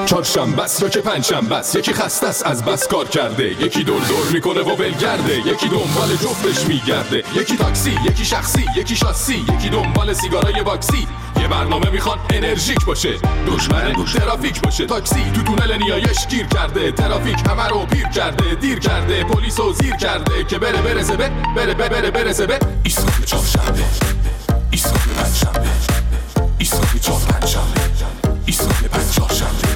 چهارشنبه است یا که پنجشنبه است، یکی خسته است از بس کار کرده، یکی دور میکنه و ولگرده، یکی دنبال جفتش میگرده، یکی تاکسی، یکی شخصی، یکی شاسی، یکی دنبال سیگارای باکسی. یه برنامه میخوان انرژیک باشه، دشمن ترافیک باشه. تاکسی تو تونل نیایش گیر کرده، ترافیک همه رو پیر کرده، دیر کرده، پلیسو زیر کرده که برسه به ایستگاه چهارشنبه، ایستگاه پنجشنبه، ایستگاه چهارشنبه، ایستگاه پنجشنبه.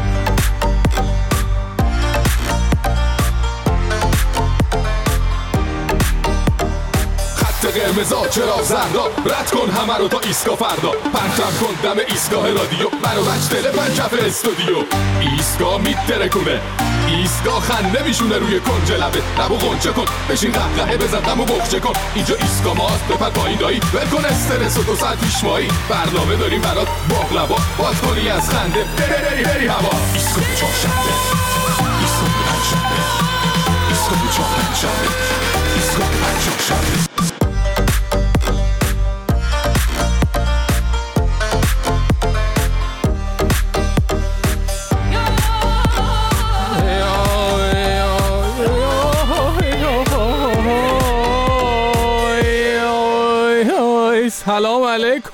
قرمزا چرا زردا، رد کن همه رو تا ایستگاه فردا، پرچم کن دم ایستگاه رادیو، منو بچ دل پنجف استودیو. ایستگاه میترکونه، ایستگاه خنده میشونه روی کنج لبه، لبو غنچه کن، بشین قهقهه بزن غمو بخچه کن. اینجا ایستگاه ماست، بپر پایین دایی، ول کن استرس و 2 ساعت پیش مایی. برنامه داریم برات باقلوا، باز کنی از خنده بری هوا. ایستگاه چهارشنبه، ایستگاه پنجشنبه، ایستگاه چهارشنبه، ایستگاه پنجشنبه. سلام علیکم.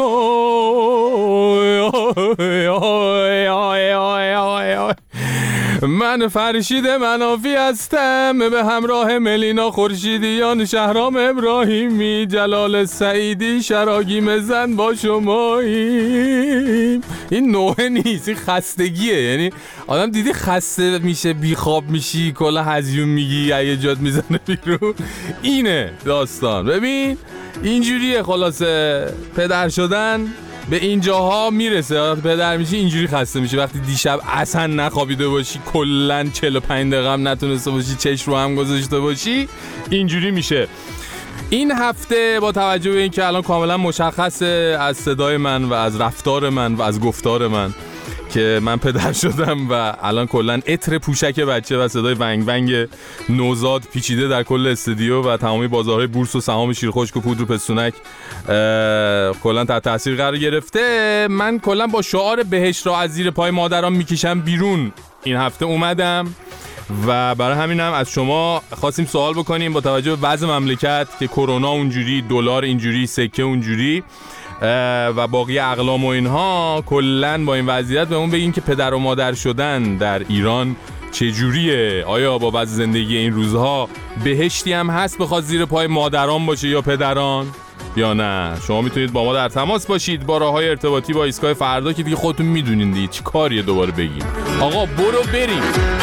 من فرشید منافی هستم، به همراه ملینا خورشیدیان، شهرام ابراهیمی، جلال سعیدی، شراگیم زن با شماییم. این نوعه نیست، این خستگیه. یعنی آدم دیدی خسته میشه، بیخواب میشی، کلا هزیون میگی، یه جات میزنه بیرون. اینه داستان. ببین اینجوریه خلاصه، پدر شدن به اینجاها میرسه. پدر میشی اینجوری خسته میشه وقتی دیشب اصلا نخوابیده باشی، کلن 45 دقیقه هم نتونسته باشی چشم رو هم گذاشته باشی، اینجوری میشه. این هفته با توجه به اینکه الان کاملا مشخصه از صدای من و از رفتار من و از گفتار من که من پدر شدم و الان کلن عطر پوشک بچه و صدای ونگ ونگ نوزاد پیچیده در کل استودیو و تمامی بازارهای بورس و سهام شیرخشک و پودر و پستونک کلن تحت تاثیر قرار گرفته. من کلن با شعار بهشت را از زیر پای مادرام میکشم بیرون این هفته اومدم و برای همینم از شما خواستیم سوال بکنیم با توجه به وضع مملکت که کرونا اونجوری، دلار اینجوری، سکه اونجوری و باقی اقلام و اینها، کلن با این وضعیت بهمون بگین که پدر و مادر شدن در ایران چجوریه؟ آیا با وضع زندگی این روزها بهشتی هم هست بخواد زیر پای مادران باشه یا پدران یا نه؟ شما میتونید با ما در تماس باشید با راههای ارتباطی با ایستگاه فردا که دیگه خودتون میدونین دیگه چی کاریه دوباره بگیم. آقا برو بریم.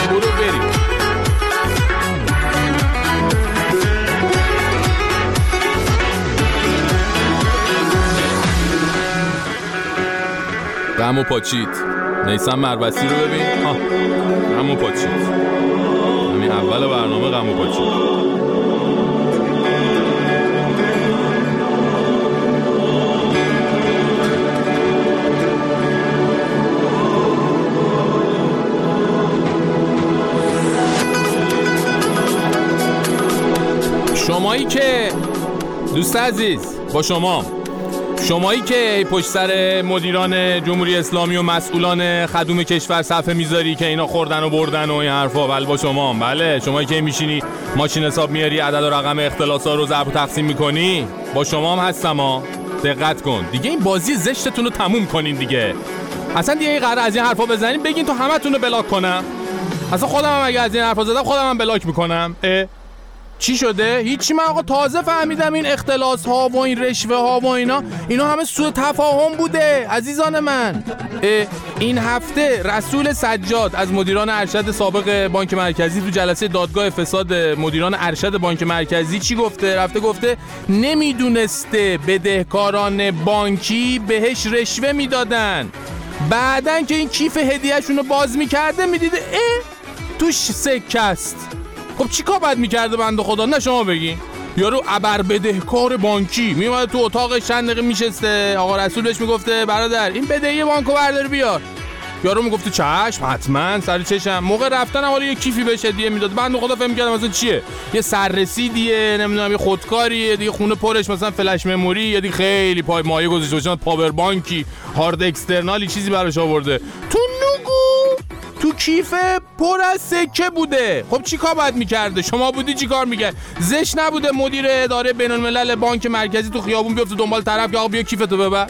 غمو پاچید. نیسان مربسی رو ببین. غمو پاچید. همین اول برنامه غمو پاچید. شمایی که دوست عزیز، با شمایی که پشت سر مدیران جمهوری اسلامی و مسئولان خدوم کشور صفحه میذاری که اینا خوردن و بردن و این حرفا، بله با شما. بله شمایی که میشینی ماشین حساب میاری، عدد و رقم اختلاسا رو ضرب و تقسیم میکنی، با شما هم هستم ها. دقت کن دیگه، این بازی زشتتون رو تموم کنین دیگه. اصلا دیگه قرار از این حرفا بزنین بگین تو همتون رو بلاک کنم. اصلا خودم هم اگه از این حرفا زدم خودم هم بلاک میکنم. چی شده؟ هیچی. من آقا تازه فهمیدم این اختلاس ها و این رشوه ها و اینا همه سوء تفاهم بوده عزیزان من. این هفته رسول سجاد از مدیران ارشد سابق بانک مرکزی تو جلسه دادگاه فساد مدیران ارشد بانک مرکزی چی گفته؟ رفته گفته نمیدونسته بدهکاران بانکی بهش رشوه میدادن، بعدن که این کیف هدیه‌شون رو باز میکرده میدیده توش سکه است. خب چی کار باید میکرده بنده خدا؟ نه شما بگین. یارو ابر بدهکار بانکی میومده تو اتاقش چند دقیقه میشسته، آقا رسول بهش میگفته برادر این بدهی بانکو بردار بیار. یارو میگفته چشم حتما سر چشم. موقع رفتن حالا یه کیفی بهش هدیه میداد. بنده خدا فهم میکرد مثلا چیه؟ یه سررسیدیه، نمیدونم یه خودکاریه، دیگه خونه پرش مثلا فلش مموری، یا دیگه خیلی پای مایه گذاشته باشه، پاور بانکی، هارد اکسترنالی چیزی براش آورده. تو نگو تو کیف پر از سکه بوده. خب چی کار باید میکرده؟ شما بودی چی کار میکرد؟ زشت نبوده مدیر اداره بین الملل بانک مرکزی تو خیابون بیفته دنبال طرف که آقا بیا کیفتو ببر؟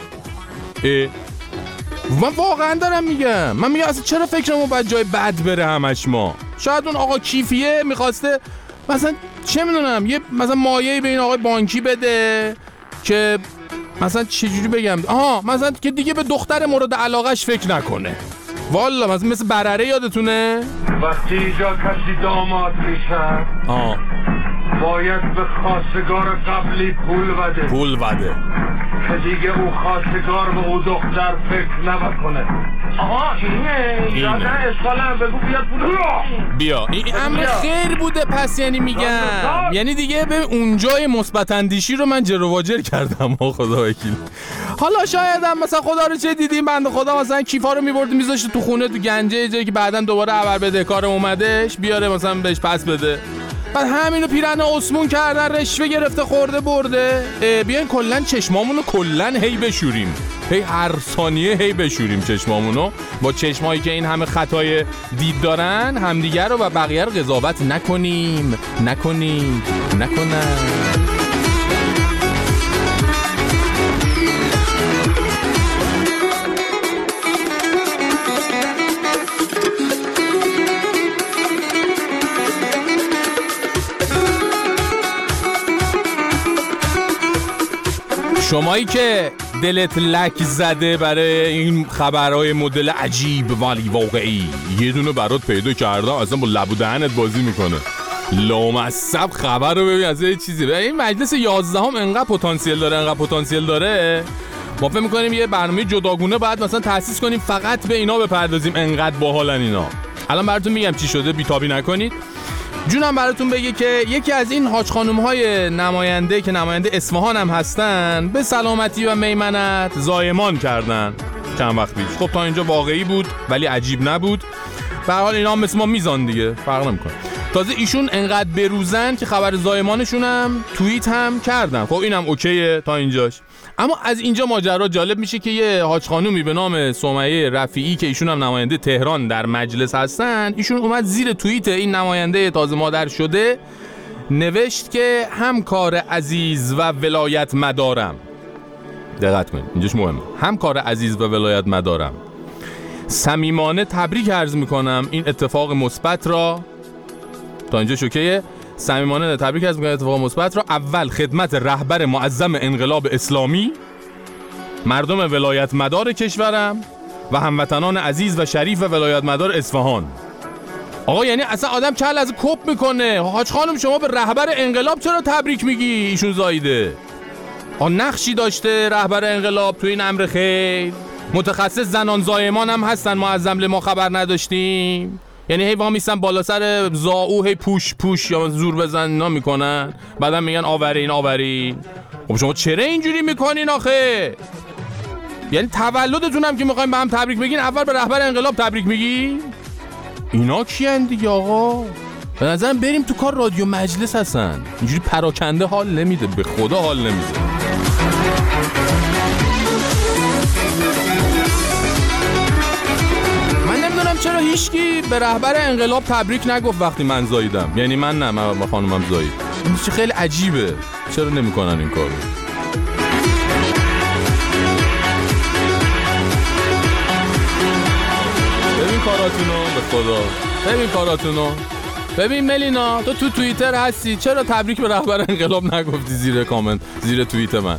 من واقعا دارم میگم. من میگم اصلا چرا فکرمون باید جای بد بره همش ما؟ شاید اون آقا کیفیه میخواسته مثلا چه میدونم یه مثلا مایه‌ای به این آقای بانکی بده که مثلا چجوری بگم مثلا که دیگه به دختر مورد علاقش فکر نکنه. والا مثل برره یادتونه؟ وقتی اینجا کسی داماد میشه باید به خواستگار قبلی پول بده که دیگه او خواستگار به او دختر فکر نکنه. اینه یادن اسکالم بگو بیاد پول بیا. این امر خیر بوده پس، یعنی میگم یعنی دیگه به اونجای مثبت اندیشی رو من جر و واجر کردم. خدا وکیل. حالا شاید هم مثلا خدا رو چه دیدیم بنده خدا مثلا کیفا رو میبرد میذاشت تو خونه تو گنجه جایی که بعدن دوباره ابر بدهکار اومدش بیاره مثلا بهش پس بده. بعد همینو پیرن اسمون کردن، رشوه گرفته خورده برده. بیاین کلن چشمامونو کلن هی بشوریم، هی هر ثانیه هی بشوریم چشمامونو با چشمایی که این همه خطای دید دارن. همدیگر رو و بقیه رو قضاوت نکنیم. شمایی که دلت لک زده برای این خبرهای مدل عجیب ولی واقعی، یه دونه برات پیدا کردم اصلا با لب و دهنت بازی میکنه. لامصب خبر رو ببین از یه چیزی. این مجلس 11 انقدر پتانسیل داره ما فکر میکنیم یه برنامه جداگونه باید مثلا تأسیس کنیم فقط به اینا بپردازیم، انقدر باحالن اینا. الان براتون میگم چی شده، بیتابی نکنید. جونم براتون بگه که یکی از این حاج خانوم‌های نماینده که نماینده اصفهان هم هستن به سلامتی و میمنت زایمان کردن چند وقت پیش. خب تا اینجا واقعی بود ولی عجیب نبود. به هر حال اینا هم مثل ما میزان دیگه، فرق نمی‌کنه. تازه ایشون انقدر بروزن که خبر زایمانشون هم توییت هم کردن. خب اینم اوکیه تا اینجاش. اما از اینجا ماجرا جالب میشه که یه حاج خانومی به نام سمیه رفیعی که ایشون هم نماینده تهران در مجلس هستن، ایشون اومد زیر توییت این نماینده تازه مادر شده نوشت که همکار عزیز و ولایت مدارم. دقت کنید اینجاش مهمه. همکار عزیز و ولایت مدارم، صمیمانه تبریک عرض میکنم این اتفاق مثبت را. تا اینجا شوکیه. صمیمانه تبریک عرض میکنم اتفاق مثبت را. اول خدمت رهبر معظم انقلاب اسلامی، مردم ولایت مدار کشورم و هموطنان عزیز و شریف و ولایت مدار اصفهان. آقا یعنی اصلا آدم کل از کپ میکنه. حاج خانم شما به رهبر انقلاب چرا تبریک میگی؟ ایشون زایده. نقشی داشته رهبر انقلاب تو این امر خیر؟ متخصص زنان زایمان هم هستن، معظم ما خبر نداشتیم؟ یعنی هی وامیستن بالا سر زاو هی پوش یا زور بزن اینا میکنن، بعدم میگن آورین. خب شما چرا اینجوری میکنین آخه؟ یعنی تولدتون هم که میخوایم به هم تبریک بگین اول به رهبر انقلاب تبریک میگی؟ اینا کیان دیگه آقا؟ به نظرم بریم تو کار رادیو مجلس هستن. اینجوری پراکنده حال نمیده، به خدا حال نمیده. چرا هیچکی به رهبر انقلاب تبریک نگفت وقتی من زاییدم؟ یعنی من نه، من با خانومم زایید. این چه خیلی عجیبه. چرا نمیکنن این کارو؟ ببین کاراتونو، به خدا ببین کاراتونو. ببین ملینا تو توییتر هستی، چرا تبریک به رهبر انقلاب نگفتی زیر کامنت زیر توییت من؟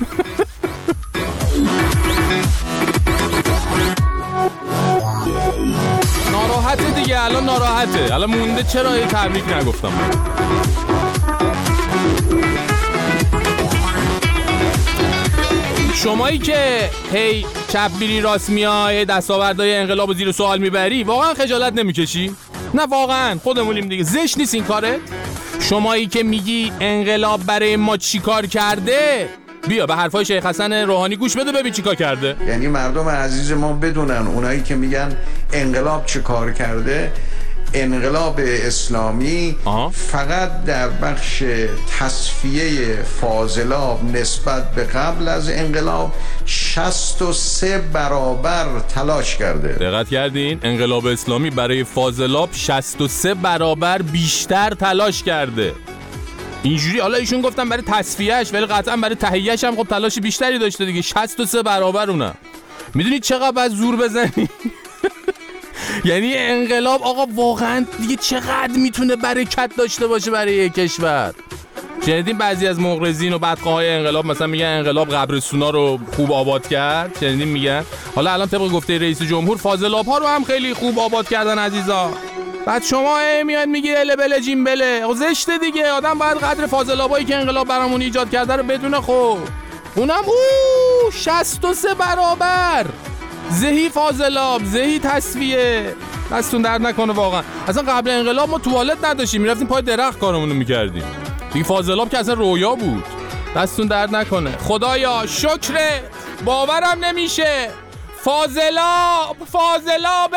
ناراحته دیگه، الان ناراحته، الان مونده چرا یه تبریک نگفتم من. شمایی که هی چپ بیری راست میای دستاوردهای انقلاب زیر سوال میبری، واقعا خجالت نمیکشی؟ نه واقعا خودمونیم دیگه، زشت نیست این کارت؟ شمایی که میگی انقلاب برای ما چی کار کرده، بیا به حرفای شیخ حسن روحانی گوش بده ببین چی کار کرده. یعنی مردم عزیز ما بدونن اونایی که میگن انقلاب چی کار کرده، انقلاب اسلامی فقط در بخش تصفیه فاضلاب نسبت به قبل از انقلاب 63 برابر تلاش کرده. دقت کردین؟ انقلاب اسلامی برای فاضلاب 63 برابر بیشتر تلاش کرده. اینجوری حالا ایشون گفتن برای تصفیهش، ولی قطعا برای تهیهش هم خب تلاش بیشتری داشته دیگه. 63 برابر اونم. میدونید چقدر باید زور بزنی؟ یعنی انقلاب آقا واقعا دیگه چقدر میتونه برکت داشته باشه برای یک کشور. شنیدین بعضی از مغرضین و بدخواهای انقلاب مثلا میگن انقلاب قبرستونا رو خوب آباد کرد؟ شنیدین میگن؟ حالا الان طبق گفته رئیس جمهور فاضلاب ها رو هم خیلی خوب آباد کردن عزیزا. بعد شما میاد میگی اله بله جیم بله. زشته دیگه. آدم باید قدر فاضلابایی که انقلاب برامون ایجاد کرده رو بدونه. خب اونم 63 برابر زهی فاضلاب، زهی تصفیه. دستون درد نکنه واقعا. اصلا قبل انقلاب ما توالت نداشتیم، میرفتیم پای درخت کارمون رو میکردیم. دیگه فاضلاب که اصلا رویا بود. دستون درد نکنه. خدایا شکرت، باورم نمیشه. فاضلاب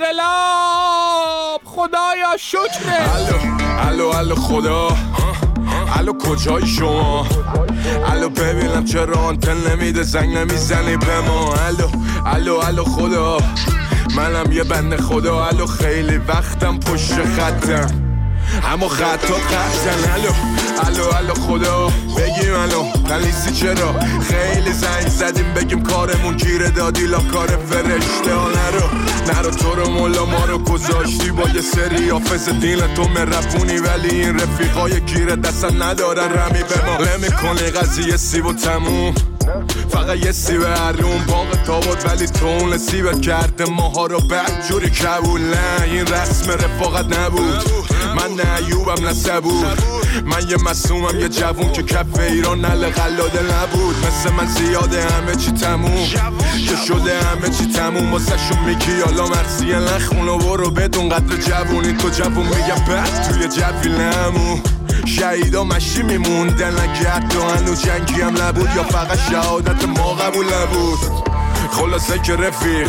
انقلاب، خدایا شکرت. الو خدا، الو کجایی شما؟ الو ببینم چرا آنتن نمیده، زنگ نمیزنی به ما. الو خدا، منم یه بنده خدا. الو خیلی وقتم پشت خطم، اما خطا قطعن. الو خدا، بگیم الو پلیسی چرا خیلی زنگ زدیم بگیم کارمون گیره دادی لا کار فرشته ها. نرو تو رو مولا ما رو گذاشتی با یه سری حافظ دین تو مرفونی، ولی این رفیقای گیره دستن ندارن رمی به ما. نمی‌کنی قضیه سیب و تموم، فقط یه سیب هرون باقی تابد، ولی تو اون سیبت کرده ماها رو بدجوری کبول. نه این رسم رفاقت نبود، من نه ایوبم نه صبور، من یه مسومم یه جوون که کف ایران نل قلاده نبود. مثل من زیاده همه چی تموم که شده، همه چی تموم واسه شون میگی حالا مرسیه نخونو برو بدون قدر جوونی. تو جوون میگم بعد توی جوی نمون. شهیدا مشی میموندن نگرد و هنوز جنگی هم نبود، یا فقط شهادت ما قبول نبود. خلاصه که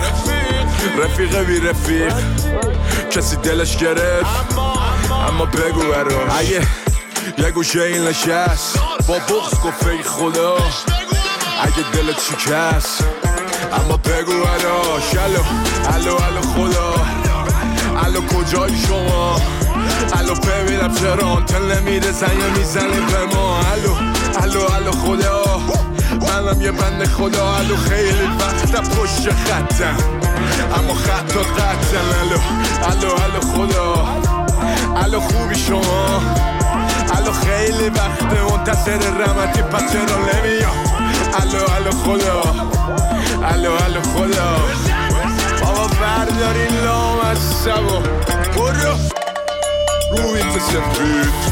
رفیق بی رفیق کسی دلش گرفت، اما بگو برام اگه یه گوشه این نشست با بغض گفت ای خدا اگه دلت شکست، اما بگو براش الو خدا، الو کجایی شما؟ الو ببینم چرا آنتن نمیده، زنگ میزنی به ما. الو خدا، منم یه بنده خدا. الو خیلی وقتا پشت خطم، اما خطات قطعن. الو خدا، الو خوبی شما؟ الو خیلی وقت منتظر رحمتی پس چرا نمیام؟ الو خدا، الو خدا، بابا بردارین لام از سبا برو رو این تسفید.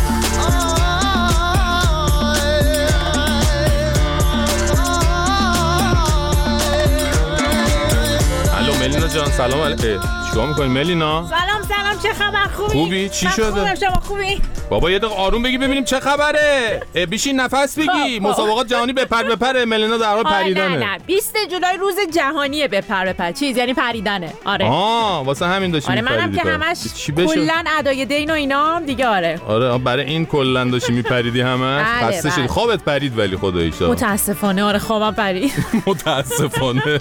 ملینا جان سلام علیکم. چیکار می‌کنی ملینا؟ سلام چه خبر؟ خوبی؟ چی شده؟ خوبم، شما خوبی؟ بابا یه دقیقه آروم بگی ببینیم چه خبره. بشین نفس بگی. مسابقات جهانی بپر ملینا در حال پریدنه. نه 20 جولای روز جهانی بپر چیز یعنی پریدنه. آره واسه همین داشتیم میپریدی. منم که همش کلا ادای دین و اینا دیگه. آره برای این کلا داشتی میپریدی همش. خسته شدی. خوابت پرید ولی خداییش متاسفانه. آره خوابم پرید متاسفانه.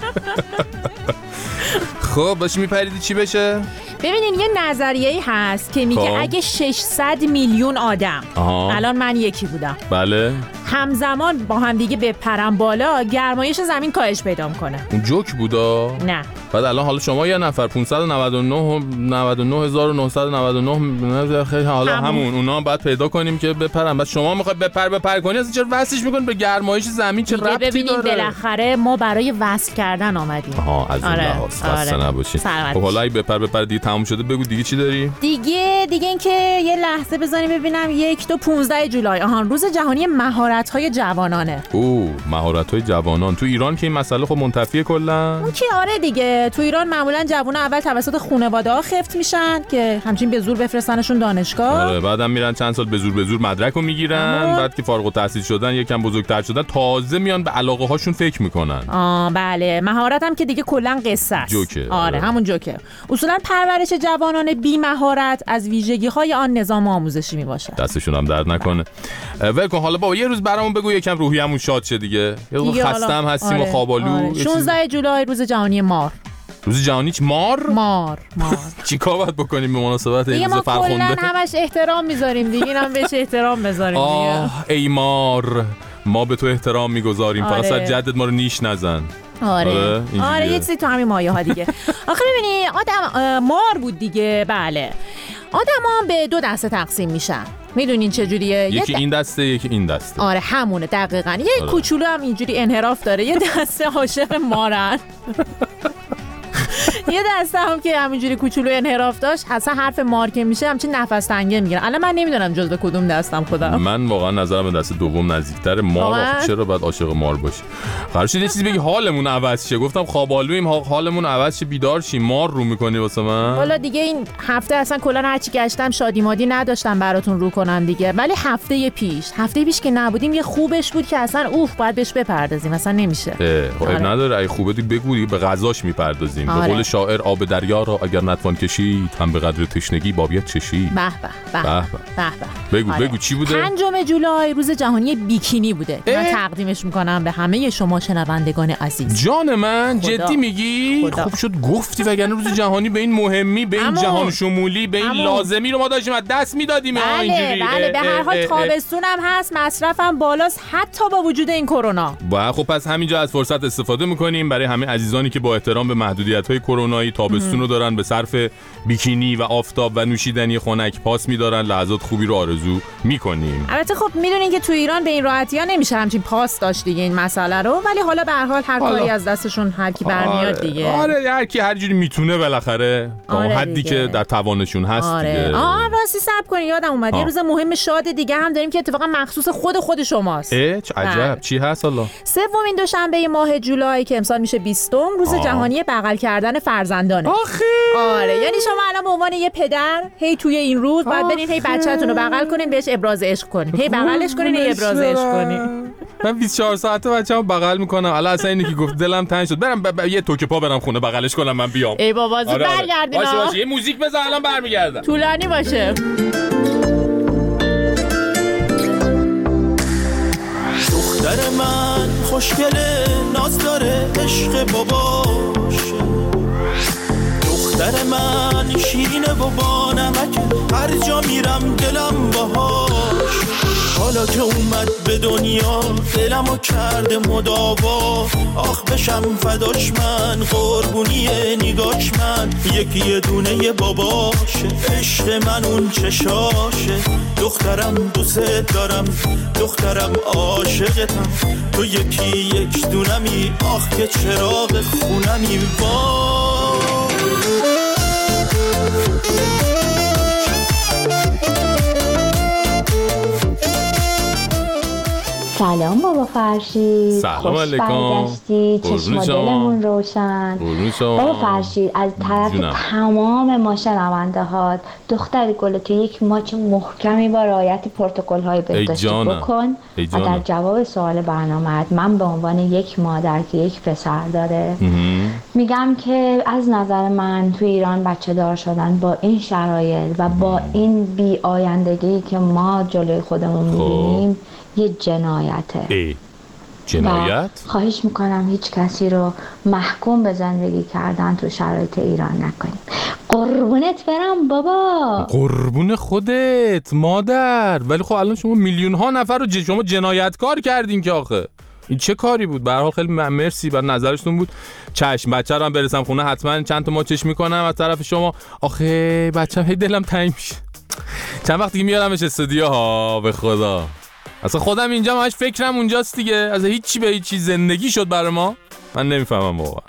خب باشه میپریدی چی بشه؟ ببینین یه نظریه‌ای هست که میگه اگه 600 میلیون آدم الان من یکی بودم بله همزمان با هم دیگه بپرن بالا، گرمایش زمین کاهش پیدا میکنه. اون جوک بودا؟ نه. بعد الان حالا شما یه نفر 599,999 خیلی حالا همون اونا باید پیدا کنیم که بپرن. بعد شما میخوای بپر کنی اصلا چرا وصلش میکنی به گرمایش زمین؟ چه ربطی داره؟ بالاخره ما برای وصل کردن آمدیم. از اون لحاظ خسته نباشی. خب حالا اگه بپر دیگه تموم شده بگو دیگه چی داری؟ دیگه اینکه یه لحظه بزنیم ببینم 1 تا 15 جولای روز جهانی مهارت‌های جوانانه. مهارت‌های جوانان تو ایران که این مسئله خب منتفیه کلا. اون که آره دیگه تو ایران معمولا جوونا اول توسط خانواده‌ها خفت میشن که همچین به زور بفرستنشون دانشگاه. آره بعدم میرن چند سال به زور مدرکو میگیرن، بعد که فارغ التحصیل شدن یکم بزرگتر شدن تازه میان به علاقه هاشون فکر میکنن. بله مهارت هم که دیگه کلا قصه است. جوکه. آره همون جوکه. اصولا پرورش جوانان بی مهارت از ویژگی‌های آن نظام آموزشی میباشه. دستشون هم درد نکنه. ول کن حالا بابا یه روز برامون بگو یکم روحیه‌مون شاد شه دیگه. یه خسته هم هستیم و خوابالو. 16 جولای روز جهانی مار. روز جهانی مار چیکار باید بکنیم به مناسبت این روز فرخنده؟ ما کلا همش احترام میذاریم دیگه، اینم بهش احترام بذاریم دیگه. ای مار ما به تو احترام میگذاریم. فقط سر جدت ما رو نیش نزن. آره یه چیزی تو همین مایه ها دیگه. آخه ببینی آدم مار بود دیگه. بله آدم به 2 دسته تقسیم میشن. میدونین چه جوریه؟ یکی این دسته یکی این دسته. آره همونه دقیقاً. یه کوچولو هم اینجوری انحراف داره. یه دسته عاشق مارن. یه دسته هم که همینجوری کوچولو انحراف داشت، اصلا حرف مار که میشه همچین نفس تنگه میگیرن. الان من نمیدونم جزو کدوم دستم خودم. من واقعا نظرم به دست دوم نزدیک‌تره. مار چرا باید عاشق مار باشی؟ قرار شد یه چیزی بگی حالمون عوض شه. گفتم خوابالویم حالمون عوض شه بیدار شیم. مار رو میکنی واسه من؟ والا دیگه این هفته اصلا کلا هرچی گشتم شادی مادی نداشتم براتون رو کنم دیگه. ولی هفته پیش که نبودیم یه خوبش بود که اصلا باید بهش بپردازیم. اصلا نمیشه. نداره ای خوبه دیگه بگو به غذاش میپردازیم. به قول شاعر آب دریا را اگر نتوان کشید هم به قدر تشنگی باید چشید. به بگو چی بوده؟ 5 جولای روز جهانی بیکینی بوده. من تقدیمش میکنم به همه شما شنوندگان عزیز. جان من جدی میگی؟ خوب شد گفتی وگرنه روز جهانی به این مهمی، به این جهان شمولی، به این لازمی رو ما داشتیم از دست میدادیم. اینجوری بله به هر حال تابستون هم هست، مصرفم بالاست حتی با وجود این کرونا. خب پس همینجا از فرصت استفاده میکنیم برای همه عزیزانی که با احترام به محدودیت‌های کرونایی تابستون رو دارن به صرف بیکینی و آفتاب و نوشیدنی خنک پاس میدارن، لحظات خوبی رو آرزو میکنیم. البته خب میدونین که تو ایران به این راحتی ها نمیشه همچین پاس داشت دیگه این مسئله رو، ولی حالا به هر حال هر کاری از دستشون هر کی برمیاد دیگه. هر کی هر جوری میتونه بالاخره تا حدی که در توانشون هست دیگه. راستی صبر کنین یادم اومد یه روز مهم شاد دیگه هم داریم که اتفاقا مخصوص خود شماست. چه عجب. چی هست حالا؟ 3 دوشنبه ماه جولای که امسال میشه 20 روز جهانی بغل کردن فرزندانه. آره یعنی شما الان به عنوان یه پدر هی توی این روز باید برین هی بچه‌تون رو بغل کنین، بهش ابراز عشق کنین، هی بغلش کنین، هی ابراز عشق کنین. من 24 ساعته بچه‌مو بغل میکنم. الان اصلا اینی که گفت دلم تنگ شد برم یه توکه پا برم خونه بغلش کنم من بیام. ای بابا زود برگردین. باشه یه موزیک بزن الان برمیگردم. طولانی باشه. دختر من خوشگله ناز داره عشق باباشه، دختر من شیرینه بابا نمکه هر جا میرم دلم باهاش، حالا که اومد به دنیا دلمو کرده مداوا، آخ بشم فداش من قربونی نگاش من، یکی یه دونه باباشه عشق من اون چشاشه، دخترم دوست دارم دخترم عاشقتم، تو یکی یک دونمی آخ که چراغ خونمی سلام بابا فرشید. سلام علیکم. برگشتی چشم دلمون روشن. بابا فرشید از طرف تمام ما شنونده هات دختر گل تو یک ماچ محکمی با رعایت پروتکل های بهداشتی بکن و در جواب سوال برنامه من به عنوان یک مادر که یک پسر داره میگم که از نظر من تو ایران بچه دار شدن با این شرایط و با این بی آیندگی که ما جلوی خودمون میبینیم یه جنایته. جنایت؟ خواهش میکنم هیچ کسی رو محکوم به زندگی کردن تو شرایط ایران نکنیم. قربونت برم بابا. قربون خودت مادر. ولی خب الان شما میلیون ها نفر رو شما جنایتکار کردین که آخه این چه کاری بود؟ به هر حال خیلی مرسی بر نظرتون بود. چشم بچه رو هم برسم خونه حتما چند تا ماچش میکنم از طرف شما. آخه بچه‌م هی دلم تنگ میشه. چند وقتی میارمش استودیو ها به خدا. اصلا خودم اینجا همش فکرم اونجاست دیگه. از هیچی به هیچی زندگی شد برای ما. من نمیفهمم واقعا.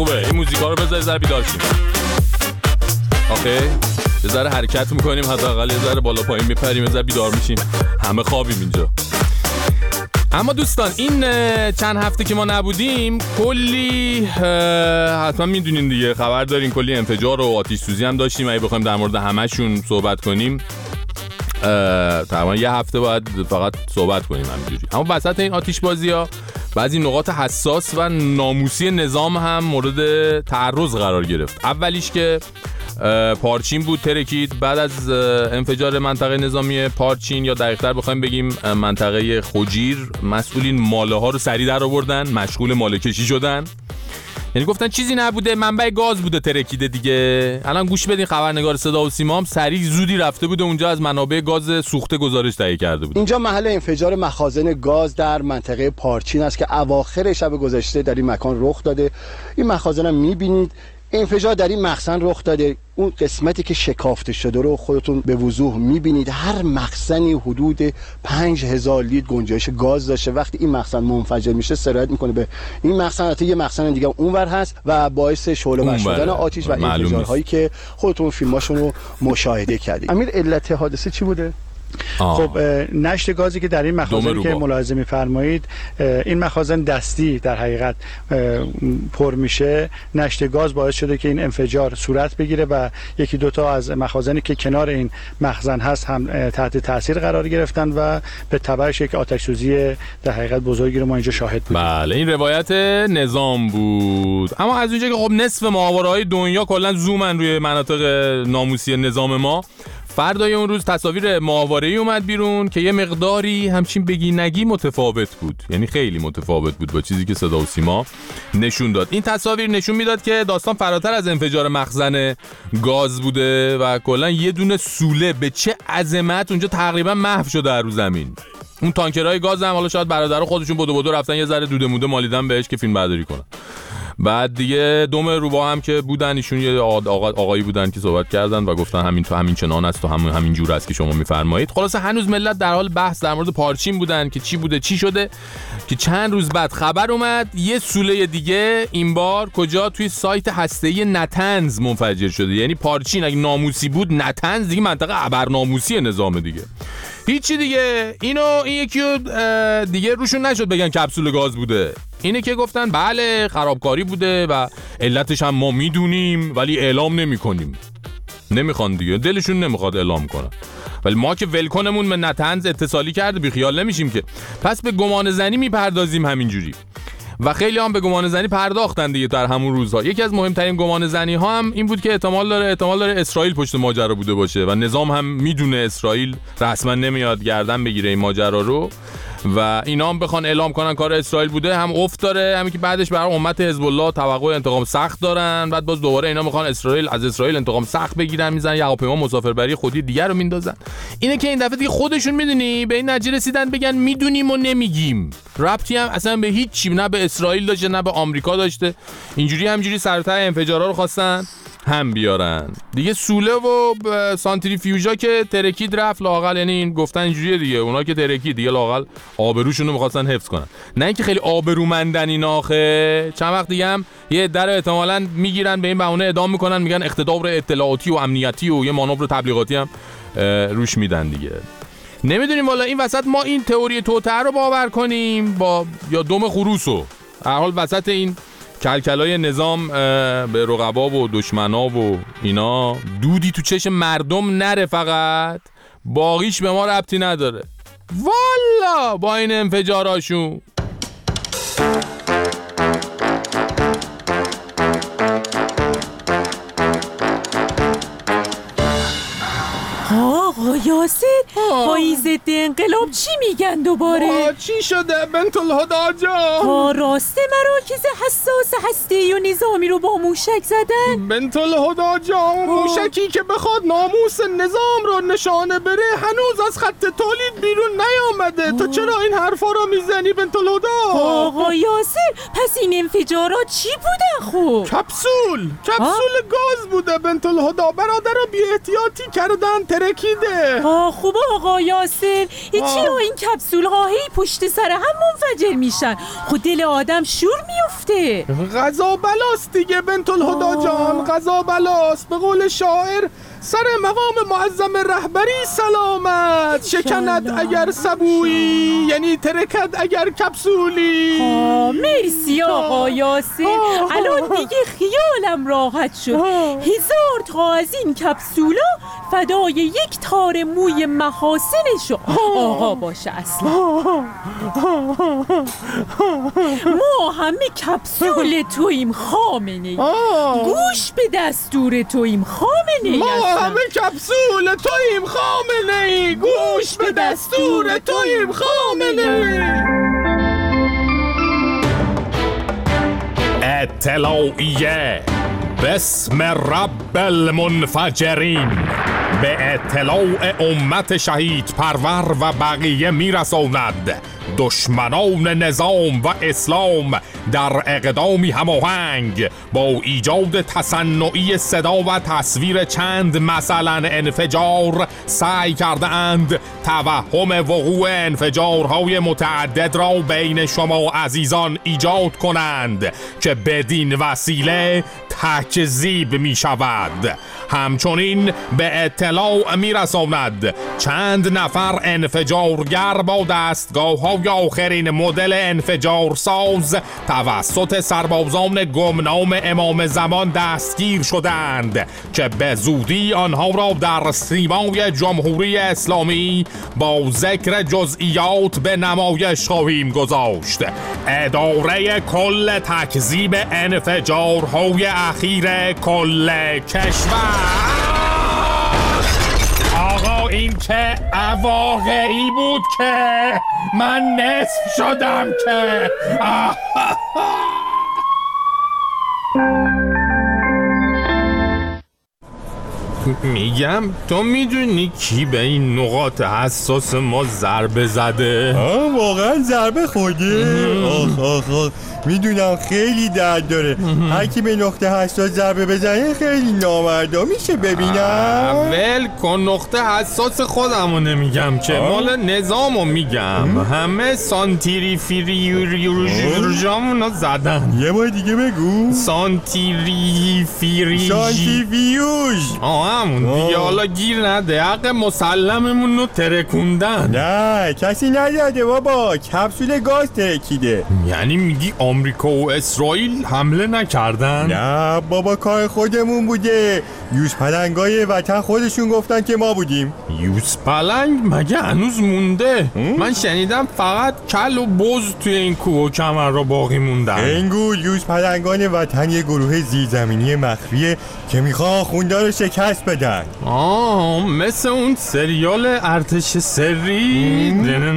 خوبه این موزیکا رو بذار ذره بیدار شیم. آخه یه ذره حرکت میکنیم، حداقل یه ذره بالا پایین میپریم، یه ذره بیدار میشیم. همه خوابیم اینجا. اما دوستان این چند هفته که ما نبودیم کلی حتما میدونین دیگه، خبر دارین کلی انفجار و آتش سوزی هم داشتیم. اگه بخوایم در مورد همشون صحبت کنیم تقریبا یه هفته باید فقط صحبت کنیم همینجوری. اما وسط این آتش بازی ها بعضی نقاط حساس و ناموسی نظام هم مورد تعرض قرار گرفت. اولیش که پارچین بود، ترکید بعد از انفجار منطقه نظامی پارچین، یا دقیق‌تر بخوایم بگیم منطقه خوجیر. مسئولین ماله ها رو سریع در آوردن، مشغول ماله کشی شدن. یعنی گفتن چیزی نبوده، منبع گاز بوده ترکیده دیگه. الان گوش بدین، خبرنگار صدا و سیما هم سریع زودی رفته بوده اونجا، از منابع گاز سوخته گزارش تهیه کرده بود. اینجا محل انفجار مخازن گاز در منطقه پارچین است که اواخر شب گذشته در این مکان رخ داده. این مخازن هم می‌بینید انفجار در این مخزن رخ داده. اون قسمتی که شکافته شده رو خودتون به وضوح می‌بینید. هر مخزنی حدود 5000 لیتر گنجایش گاز داشته. وقتی این مخزن منفجر میشه سرایت میکنه به این مخزن، البته یه مخزن دیگه اونور هست و باعث شعله ور شدن آتش و انفجارهایی که خودتون فیلماشون رو مشاهده کردید. امیر، علت حادثه چی بوده؟ خب نشت گازی که در این مخازن که ملاحظه می‌فرمایید، این مخازن دستی در حقیقت پر میشه. نشت گاز باعث شده که این انفجار صورت بگیره و یکی دوتا از مخازنی که کنار این مخزن هست هم تحت تاثیر قرار گرفتن و به تبعش یک آتش سوزی در حقیقت بزرگی رو ما اینجا شاهد بودیم. بله این روایت نظام بود. اما از اونجا که خب نصف ماهواره‌های دنیا کلا زومن روی مناطق ناموسی نظام ما، فردای اون روز تصاویر ماهواره‌ای اومد بیرون که یه مقداری همچین بگی نگی متفاوت بود. یعنی خیلی متفاوت بود با چیزی که صدا و سیما نشون داد. این تصاویر نشون میداد که داستان فراتر از انفجار مخزن گاز بوده و کلا یه دونه سوله به چه عظمت اونجا تقریبا محو شده در رو زمین. اون تانکرهای گاز هم حالا شاید برادرها خودشون بدو رفتن یه ذره دوده موده مالیدن بهش که فیلم برداری کنن. بعد دیگه دوم روبا هم که بودن، ایشون یه آقایی بودن که صحبت کردن و گفتن همین تو همین چنان است و همین جور است که شما میفرمایید. خلاصه هنوز ملت در حال بحث در مورد پارچین بودن که چی بوده چی شده، که چند روز بعد خبر اومد یه سوله دیگه این بار کجا توی سایت هسته‌ای نتنز منفجر شده. یعنی پارچین اگه ناموسی بود، نتنز دیگه منطقه ابرناموسی نظام دیگه. هیچی دیگه. این یکیو دیگه روشون نشد بگن کپسول گاز بوده. اینه که گفتن بله خرابکاری بوده و علتش هم ما میدونیم ولی اعلام نمی‌کنیم. نمیخوان دیگه، دلشون نمیخواد اعلام کنن. ولی ما که ولکنمون به نتنز اتصالی کرده بیخیال نمیشیم که. پس به گمان زنی میپردازیم همینجوری. و خیلی هم به گمان زنی پرداختن دیگه در همون روزها. یکی از مهمترین گمان زنی ها هم این بود که احتمال داره اسرائیل پشت ماجرا بوده باشه و نظام هم میدونه اسرائیل رسما نمیاد گردن بگیره این ماجرا رو و اینا هم بخوان اعلام کنن کار اسرائیل بوده، هم افت داره، همین که بعدش برای امت حزب الله توقع انتقام سخت دارن، بعد باز دوباره اینا میخوان از اسرائیل انتقام سخت بگیرن، میزنن یه هواپیما مسافربری خودی دیگر رو میندازن. اینه که این دفعه دیگه خودشون میدونی به این نتیجه رسیدن بگن میدونیم و نمیگیم. ربطی هم اصلا به هیچ چی، نه به اسرائیل داشته نه به آمریکا داشته. اینجوری همجوری سرتای انفجارا رو خواستن هم بیارن دیگه. سوله و سانتریفیوژا که ترکید رفت لااقل، یعنی این گفتن اینجوریه دیگه، اونا که ترکید دیگه لااقل آبروشون رو می‌خواستن حفظ کنن، نه اینکه خیلی آبرومندن اینا. آخه چند وقت دیگه هم یه در احتمالاً میگیرن به این بهونه اعدام میکنن، میگن اقتدار اطلاعاتی و امنیتی و یه مانور تبلیغاتی هم روش میدن دیگه. نمیدونیم والا این وسط ما این تئوری توطئه رو باور کنیم با یا دم خروسو. هر حال وسط این کلکلای نظام به رقبا و دشمنا و اینا دودی تو چشم مردم نره، فقط باقیش به ما ربطی نداره والا با این انفجاراشون. آقا یاسر با ضد انقلاب چی میگن دوباره؟ چی شده بنت الهدی جان؟ راسته مراکز حساس هسته‌ای و نظامی رو با موشک زدن؟ بنت الهدی جان، موشکی که بخواد ناموس نظام رو نشانه بره هنوز از خط تولید بیرون نیامده. تو چرا این حرفا رو میزنی بنت الهدی؟ آقا یاسر پس این انفجارات چی بودن خب؟ کپسول گاز بوده بنت الهدی. برادرها بی احتیاطی کردن ترکیده. خوبه آقا یاسر، چرا این کپسول ها هی پشت سر هم منفجر میشن؟ خود دل آدم شور میفته. قضا بلاست دیگه بنت الهدا جان، قضا بلاست. به قول شاعر سر مقام معظم رهبری سلامت، شکند اگر سبویی یعنی ترکد اگر کپسولی. مرسی آقا یاسر، الان دیگه خیالم راحت شد. 1000 تا از این کپسولا فدای یک تار موی محاسنشو آقا باشه. اصلا ما همه کپسول تویم خامنه‌ای، گوش به دستور تویم خامنه‌ای. ما همه کپسول تویم خامنه‌ای، گوش به دستور تویم خامنه‌ای. اطلاعیه بسم رب المنفجرین به اطلاع امت شهید پرور و بقیه میرساند دشمنان نظام و اسلام در اقدامی هماهنگ با ایجاد تصنعی صدا و تصویر چند مثلا انفجار سعی کرده اند توهم وقوع انفجارهای متعدد را بین شما عزیزان ایجاد کنند که بدین وسیله تکذیب می شود. همچنین به اطلاع می رساند چند نفر انفجارگر با دستگاه‌های آخرین مدل انفجارساز توسط سربازان گمنام امام زمان دستگیر شدند که به زودی آنها را در سیمای جمهوری اسلامی با ذکر جزئیات به نمایش خواهیم گذاشت. اداره کل تکذیب انفجارهای اخیر کل کشور. آقا این که واقعی بود که من نصف شدم که میگم تو میدونی کی به این نقاط حساس ما ضربه زده؟ واقعا ضربه خورده؟ آخ میدونم خیلی درد داره. هر کی به نقطه حساس ضربه بزنه خیلی نامردا میشه. ببینم ول کن، نقطه حساس خودمو نمیگم که مال نظامو میگم. همه سانتریفیوژامونو زدن. یه بار دیگه بگو. سانتریفیوژ. همون دیگه. حالا گیر نده، حق مسلممون رو ترکوندن. نه کسی نداده بابا، کپسول گاز ترکیده. یعنی میگی آمریکا و اسرائیل حمله نکردن؟ نه بابا، کار خودمون بوده. یوز پلنگای وطن خودشون گفتن که ما بودیم. یوز پلنگ مگه هنوز مونده؟ من شنیدم فقط کل و بز توی این کوه و کمر را باقی موندن. انگو یوز پلنگان وطن یه گروه زیرزمینی مخفیه که میخوان خوندا رو شکست بدن. مثل اون سریال ارتش سری.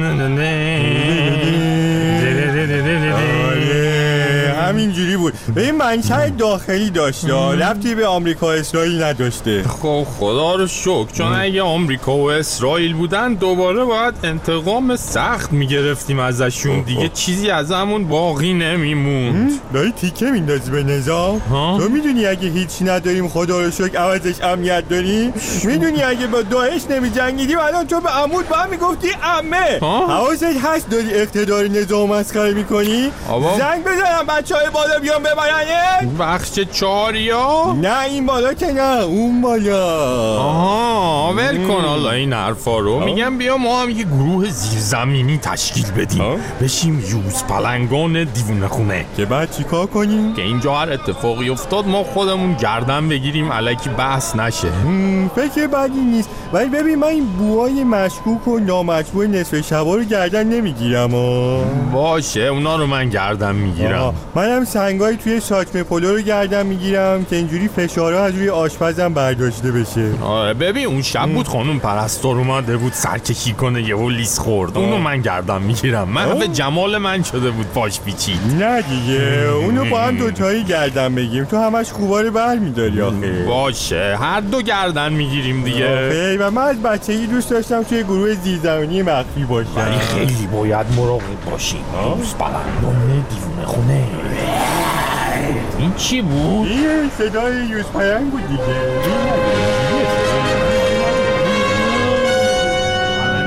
همینجوری بود. به این منشأ داخلی داشته، ربطی به آمریکا و اسرائیل نداشته. خب خدا رو شکر، چون اگه آمریکا و اسرائیل بودن دوباره باید انتقام سخت میگرفتیم ازشون دیگه. چیزی از همون باقی نمیموند. داری تیکه میندازی به نظام؟ تو میدونی اگه هیچی نداریم خدا رو شکر عوضش امنیت داریم؟ میدونی اگه با داعش نمیجنگیدیم الان تو به عمود با هم میگفتی عمه؟ حواست هست داری اقتدار نظام مسخره میکنی؟ زنگ بزنم بچهای بالا بیان ببرنه؟ بخش 4 یا؟ نه این بالا که نه، اون بالا. ول کن حالا این حرفا رو. میگم بیا ما هم یه گروه زیرزمینی تشکیل بدیم، بشیم یوز پلنگان دیوونه خونه. که بعد چی کار کنیم؟ که اینجا هر اتفاقی افتاد ما خودمون گردن بگیریم، الکی بحث نشه. فکر بدی نیست، ولی ببین من این بوهای مشکوک و نامطبوع نصف شبا رو گردن نمیگیرم. باشه اونا رو من گردن میگیرم. منم سنگای توی ساچمه پلو رو گردن میگیرم که اینجوری فشارها از روی آشپزم برداشته بشه. ببین اون شب بود خانم پرستار اومده بود سرکشی کنه یهو لیس خورد. اونو من گردن میگیرم. من به جمال من شده بود پاش پیچید. نه دیگه اونو با هم دوتایی گردن بگیریم، تو همش خوباره برمیداری آخه. باشه هر دو گردن میگیریم دیگه. و من از بچگی دوست داشتم توی گروه زیرزمینی مخفی باشم. یعنی خیلی باید مراقب باشیم. روز پلنگان دیوونه خونه. این چی بود؟ این صدای یوز پلنگ بود دیگه.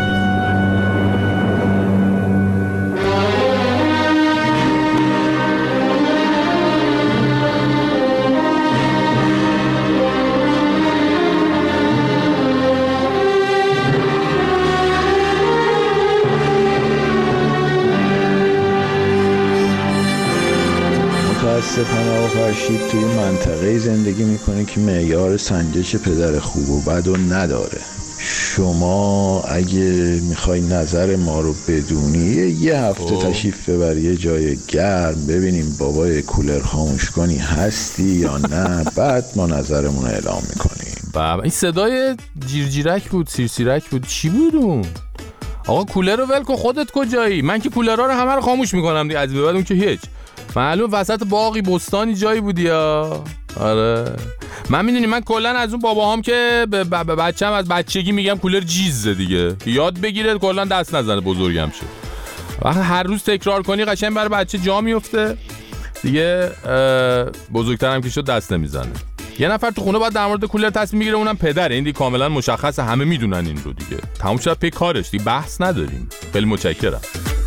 متاسفانه آقا فرشید توی منطقه زندگی میکنه که معیار سنجش پدر خوب و بد و نداره. شما اگه میخوای نظر ما رو بدونی یه هفته تشریف ببر یه جای گرم ببینیم بابای کولر خاموش کنی هستی یا نه، بعد ما نظرمون رو اعلام میکنیم. بابا این صدای جیرجیرک بود، سیرسیرک بود، چی بود اون؟ آقا کولر رو ول کن، خودت کجایی؟ من که کولرها رو همه رو خاموش میکنم دیگه، از بعد اون که هیچ. معلوم وسط باقی بستانی جایی بودی یا؟ آره من میدونی من کلا از اون باباهام که بچه‌م از بچگی میگم کولر جیزه دیگه، یاد بگیره کلا دست نزنه بزرگم شه. وقتی هر روز تکرار کنی قشنگ برای بچه جا میفته دیگه، بزرگترم که شد دست نمیزنه. یه نفر تو خونه باید در مورد کولر تصمیم میگیره، اونم پدره. این دیگه کاملا مشخصه، همه میدونن این رو دیگه، تموم شد پی کارش دیگه، بحث نداریم. خیلی متشکرم.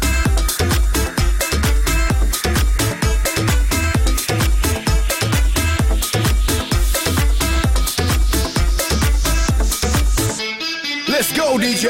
Let's go DJ.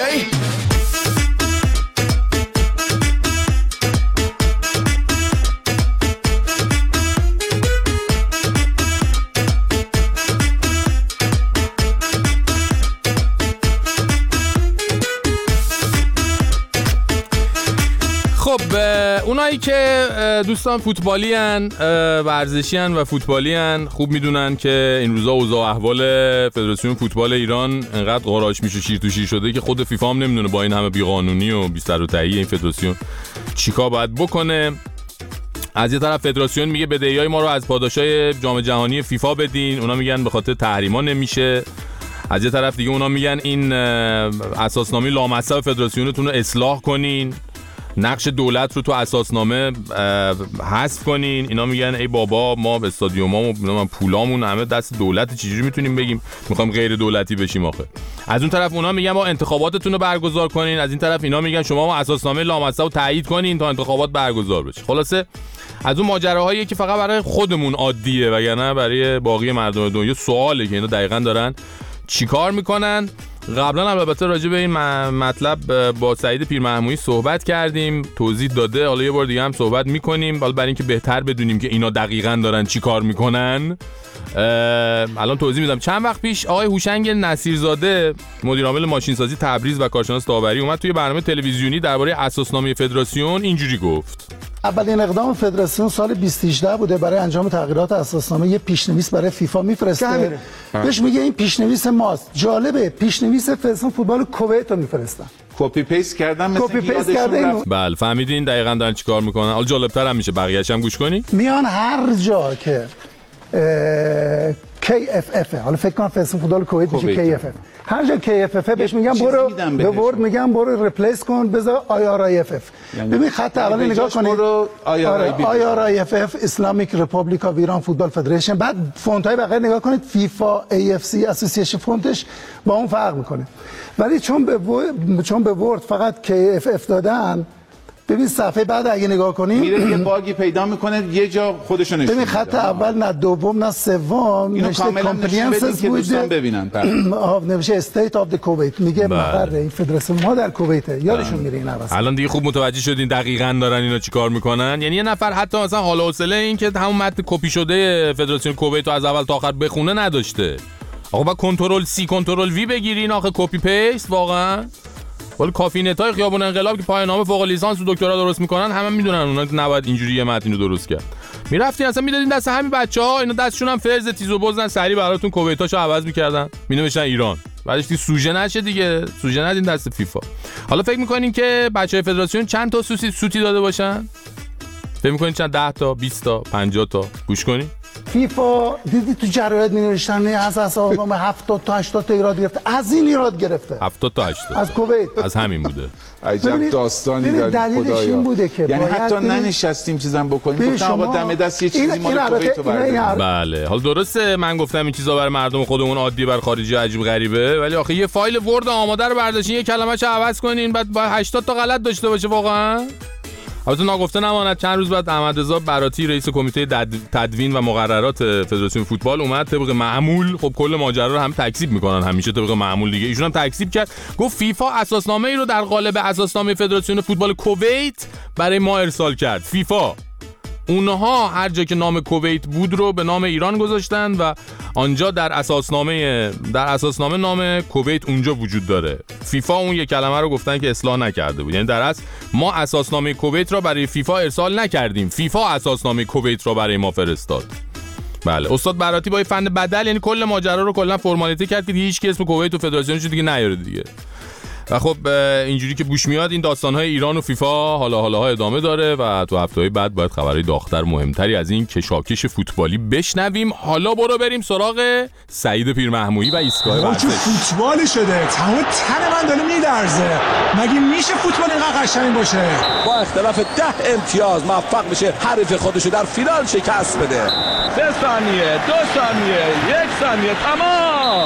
خب اونایی که دوستان فوتبالی ان، ورزشی ان و فوتبالی ان خوب میدونن که این روزا اوضاع احوال فدراسیون فوتبال ایران انقدر قاراش میشه شیر تو شیر شده که خود فیفا هم نمیدونه با این همه بیقانونی و بی سر و تهی این فدراسیون چیکار باید بکنه. از یه طرف فدراسیون میگه بدهیای ما رو از پاداشای جام جهانی فیفا بدین، اونا میگن به خاطر تحریما نمیشه. از یه طرف دیگه اونا میگن این اساسنامه لامصب فدراسیونتون رو اصلاح کنین، نقش دولت رو تو اساسنامه حذف کنین. اینا میگن ای بابا ما به استادیومامون پولامون همه دست دولت، چجوری میتونیم بگیم میخوام غیر دولتی بشیم آخه. از اون طرف اونا میگن ما انتخاباتتون رو برگزار کنین، از این طرف اینا میگن شما ما اساسنامه لامصب رو تایید کنین تا انتخابات برگزار بشه. خلاصه از اون ماجراهایی که فقط برای خودمون عادیه وگرنه برای باقی مردم دنیا سواله که اینا دقیقاً دارن چیکار میکنن. قبلا هم البته راجع به این مطلب با سعید پیرمحمودی صحبت کردیم، توضیح داده، حالا یه بار دیگه هم صحبت میکنیم حالا برای اینکه بهتر بدونیم که اینا دقیقاً دارن چی کار میکنن. الان توضیح میدم. چند وقت پیش آقای هوشنگ نصیرزاده مدیر عامل ماشینسازی تبریز و کارشناس داوری اومد توی برنامه تلویزیونی درباره اساسنامه فدراسیون اینجوری گفت: اولین اقدام فدراسیون سال 2018 بوده برای انجام تغییرات اساسنامه یه پیشنویس برای فیفا میفرسته، بهش میگه این پیشنویس ماست. جالبه پیشنویس فوتبال کویت رو میفرستن، کپی پیست کردن، مثلا بله فهمیدین دقیقاً دارن چیکار میکنن. حالا جالب‌تر هم میشه بقیه‌اش هم گوش کنی. میان هر جا که KFF، حالا فکر کنم فوتبال کویت میشه KFF، هر جا KFF بهش میگم برو به ورد میگم برو ریپلیس کن بذار IRIFF. ببین خط اول نگاه کنید، IRIFF اسلامیک رپابلیک اف ایران فوتبال فدریشن، بعد فونت های بقیه نگاه کنید FIFA AFC اسوسییشن فونتش با اون فرق میکنه. ولی چون به ورد فقط KFF دادن، ببین صفحه بعد اگه نگاه کنیم میره یه باگی پیدا میکنه یه جا خودشو نشون میده. ببین خط اول نه دوم نه سوم نوشته کامپلینسز که دوستان ببینن. نوشته استیت اف دی کویت، میگه مقر این فدراسیون ما در کویت، یادشون میره این عوض. الان دیگه خوب متوجه شدین دقیقاً دارن اینا چیکار میکنن. یعنی یه نفر حتی مثلا حال و حوصله این که همون متن کپی شده فدراسیون کویت رو از اول تا آخر بخونه نداشته. آقا با کنترل سی کنترل وی بگیرین آخه کپی پیست واقعا. ولی کافینتای خیابون انقلاب که پایان نامه فوق لیسانس و دکترا درست میکنن همه میدونن اونا نباید اینجوری یه متن رو درست کرد. میرفتین اصلا میدادین دست همین بچه‌ها، اینا دستشون هم فرز تیز و بزن سری براتون کویتاشو عوض میکردن مینوشتن ایران. بعدش دیگه سوژه نشه دیگه، سوژه ندین دست فیفا. حالا فکر میکنین که بچهای فدراسیون چند تا سوتی داده باشن؟ فکر میکنین چند 10 تا 20 تا 50 تا؟ گوش کنین. فیفا دیدی تو جراید می‌نوشتن از اساسنامه 70 تا 80 تا ایراد گرفته، از این ایراد گرفته 70 تا 80 از کویت، از همین بوده. عجب داستانی دلیلش این بوده که یعنی حتی ننشستیم چیزام بکنیم، گفتم آقا دم دست یه چیزی مال کویت رو برداریم. بله حالا درسته من گفتم این چیزا برای مردم خودمون عادی، بر خارجی عجیب غریبه، ولی آخه یه فایل ورد آماده رو برداشتین یه کلمه‌شو عوض کنین بعد با 80 تا غلط داشته باشه واقعا. البته ناگفته نماند چند روز بعد احمدرضا براتی رئیس کمیته تدوین و مقررات فدراسیون فوتبال اومد طبق معمول، خب کل ماجرا رو هم تکذیب میکنن همیشه طبق معمول دیگه، ایشون هم تکذیب کرد، گفت فیفا اساسنامه ای رو در قالب اساسنامه فدراسیون فوتبال کویت برای ما ارسال کرد. فیفا اونها هر جا که نام کویت بود رو به نام ایران گذاشتن و آنجا در اساسنامه نام کویت اونجا وجود داره. فیفا اون یک کلمه رو گفتن که اصلاح نکرده بود. یعنی در اصل ما اساسنامه کویت را برای فیفا ارسال نکردیم، فیفا اساسنامه کویت را برای ما فرستاد. بله، استاد براتی با فن بدل یعنی کل ماجرا رو کلا فرمالیته کرد که هیچ کی اسم کویت و فدراسیونش دیگه نیاره دیگه. و خب اینجوری که بوش میاد این داستان‌های ایران و فیفا حالا ادامه داره و تو هفته‌های بعد باید خبرهای داغ‌تر مهمتری از این کشاکش فوتبالی بشنویم. حالا برو بریم سراغ سعید پیرمحمودی و ایستگاه ورزش. فوتبال شده، تمام تن من داره میلرزه. مگه میشه فوتبال اینقدر قشنگ باشه؟ با اختلاف 10 امتیاز موفق میشه حریف خودشو در فینال شکست بده. 3 ثانیه، 2 ثانیه، 1 ثانیه، تمام.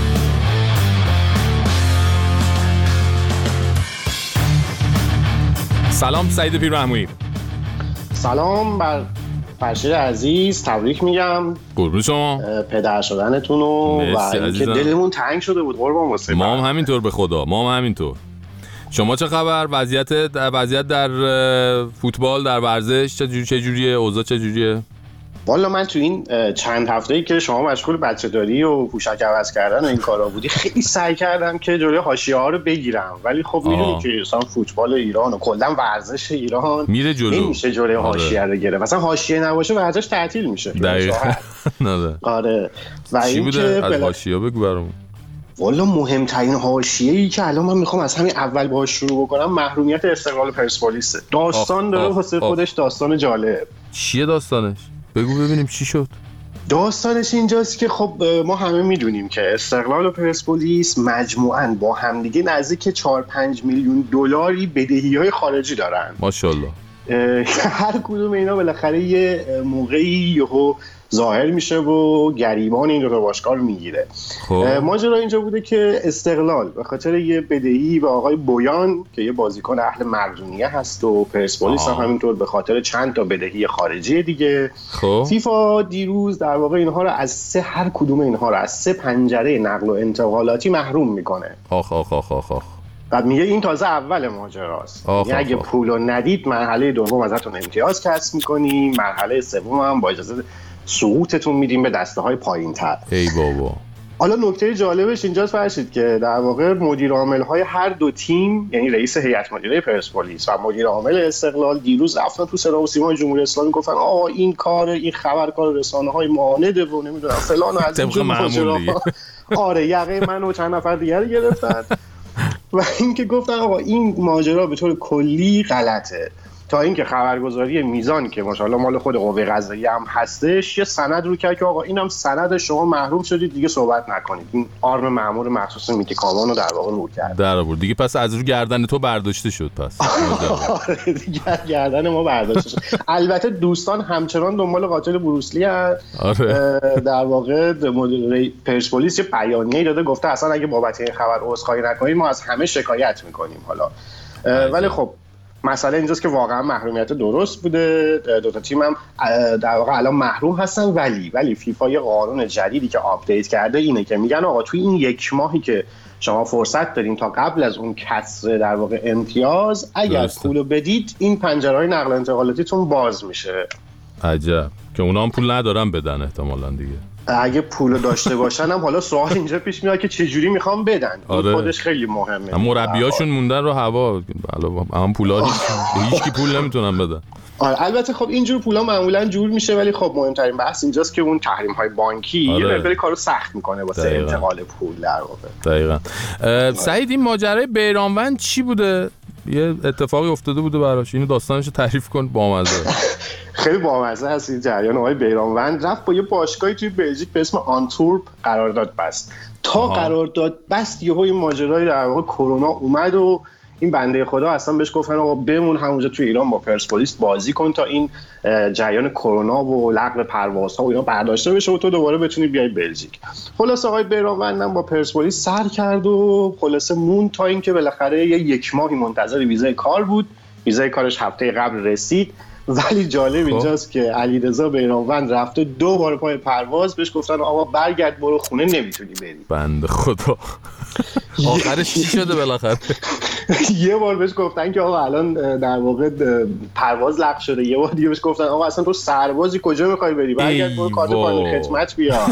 سلام سعید پیرمحمودی. سلام بر فرشید عزیز، تبریک میگم. قربون شما. پدر شدنتون و اینکه دلمون تنگ شده بود قربان واسه ما هم همینطور، به خدا ما هم همینطور. شما چه خبر؟ وضعیت در فوتبال، در ورزش چه جوریه؟ اوضاع چه جوریه؟ والا من تو این چند هفته‌ای که شما مشغول بچه داری و پوشک عوض کردن و این کارا بودی خیلی سعی کردم که جلوی حاشیه‌ها رو بگیرم، ولی خب میدونی که مثلا فوتبال ایران و کلا ورزش ایران میره جلو، نمیشه جلوی حاشیه رو گرفت. مثلا حاشیه نباشه ورزش تعطیل میشه. دقیقاً. آره. و چی بوده از حاشیه بگو برامون. والا مهمترین حاشیه‌ای که الان من میخوام از همین اول باهاش شروع بکنم محرومیت استقلال پرسپولیس. داستان داره واسه خودش داستان جالب. چیه داستانش؟ بگو ببینیم چی شد. داستانش اینجاست که خب ما همه میدونیم که استقلال و پرسپولیس مجموعاً با همدیگه نزدیک 4-5 میلیون دلاری بدهی‌های خارجی دارن. ماشاءالله. هر کدوم اینا بالاخره یه موقعی یهو ظاهر میشه و گریبان این دو باشگاه رو میگیره. ماجرا اینجا بوده که استقلال به خاطر یه بدهی به آقای بویان که یه بازیکن اهل مردونیه هست و پرسپولیس هم همینطور به خاطر چند تا بدهی خارجی دیگه، فیفا دیروز در واقع اینها رو از هر کدوم اینها رو از 3 پنجره نقل و انتقالاتی محروم میکنه. بعد میگه این تازه اول ماجراست. اگه پولو ندید مرحله دوم ازتون امتیاز کسب میکنیم، مرحله سوم هم با اجازه سقوطتون میدیم به دسته‌های پایین‌تر. ای بابا. حالا نکته جالبش اینجاست فرشید که در واقع مدیر عامل‌های هر دو تیم، یعنی رئیس هیئت مدیره پرسپولیس و مدیر عامل استقلال دیروز رفتن تو صدا و سیمای جمهوری اسلامی گفتن آقا این خبر کار رسانه‌های معانده و نمیدونم فلان و از این ماجرا. آره یقه من و چند نفر دیگه رو گرفتن و اینکه گفتن آقا این ماجرا به طور کلی غلطه، تا اینکه خبرگزاری میزان که ماشاءالله مال خود قوه قضاییه هم هستش یه سند رو کرد که آقا اینم سند شما محروم شدید دیگه صحبت نکنید. این آرم مأمور مخصوص میتی کامان رو در واقع رو کرد. در آورد دیگه، پس از رو گردن تو برداشته شد. پس آره دیگه گردن ما برداشته شد. البته دوستان همچنان دنبال قاتل بروسلی هست. در واقع مدیر پرسپولیس یه بیانیه‌ای داده گفته اصلا اگه بابت این خبر عذرخواهی نکنید ما از همه شکایت میکنیم. حالا ولی خب مسئله اینجاست که واقعا محرومیت درست بوده، دو تا تیم هم در واقع الان محروم هستن، ولی فیفا یه قانون جدیدی که آپدیت کرده اینه که میگن آقا توی این 1 ماهی که شما فرصت دارین تا قبل از اون کسر در واقع امتیاز اگر پولو بدید این پنجره‌های نقل و انتقالاتیتون باز میشه. عجب، که اونا هم پول ندارن بدن احتمالاً دیگه. اگه پول داشته باشن هم حالا سوال اینجا پیش میاد که چه جوری میخوام بدن. این خودش خیلی مهمه. مربیاشون موندن رو هوا، هم پولا هیچ کی پول نمیتونن بدن. البته خب اینجور پولا معمولا جور میشه، ولی خب مهمترین بحث اینجاست که اون تحریم‌های بانکی یه مقدار کارو سخت میکنه واسه انتقال پول در واقع. دقیقاً. سعید این ماجرای بیرانوند چی بوده؟ یه اتفاقی افتاده بوده براش، اینو داستانشو تعریف کن. بامزه. خیلی بامزه هست این جریان. آقای بیرانوند رفت با یه باشگاهی توی بلژیک به اسم آنتورپ قرارداد بست. تا قرارداد بست یهو این ماجرای در واقع کرونا اومد و این بنده خدا اصلا بهش گفتن آقا بمون همونجا توی ایران با پرسپولیس بازی کن تا این جریان کرونا و لغو پروازها و اینا برداشته بشه و تو دوباره بتونی بیای بلژیک. خلاص آقای بیرانوند هم با پرسپولیس سر کرد و خلاص مون تا اینکه بالاخره 1 ماهی منتظر ویزای کار بود. ویزای کارش هفته قبل رسید، ولی جالب اینجاست که علیرضا بیرانوند رفته 2 بار پای پرواز بهش گفتن آقا برگرد برو خونه نمیتونی بری. بنده خدا. آخرش چی شده بالاخره؟ یه بار بهش گفتن که آقا الان در واقع پرواز لغو شده، یه بار دیگه بهش گفتن آقا اصلا تو سربازی کجا میخوای بری، برگرد برو کارت پایان خدمت بیار.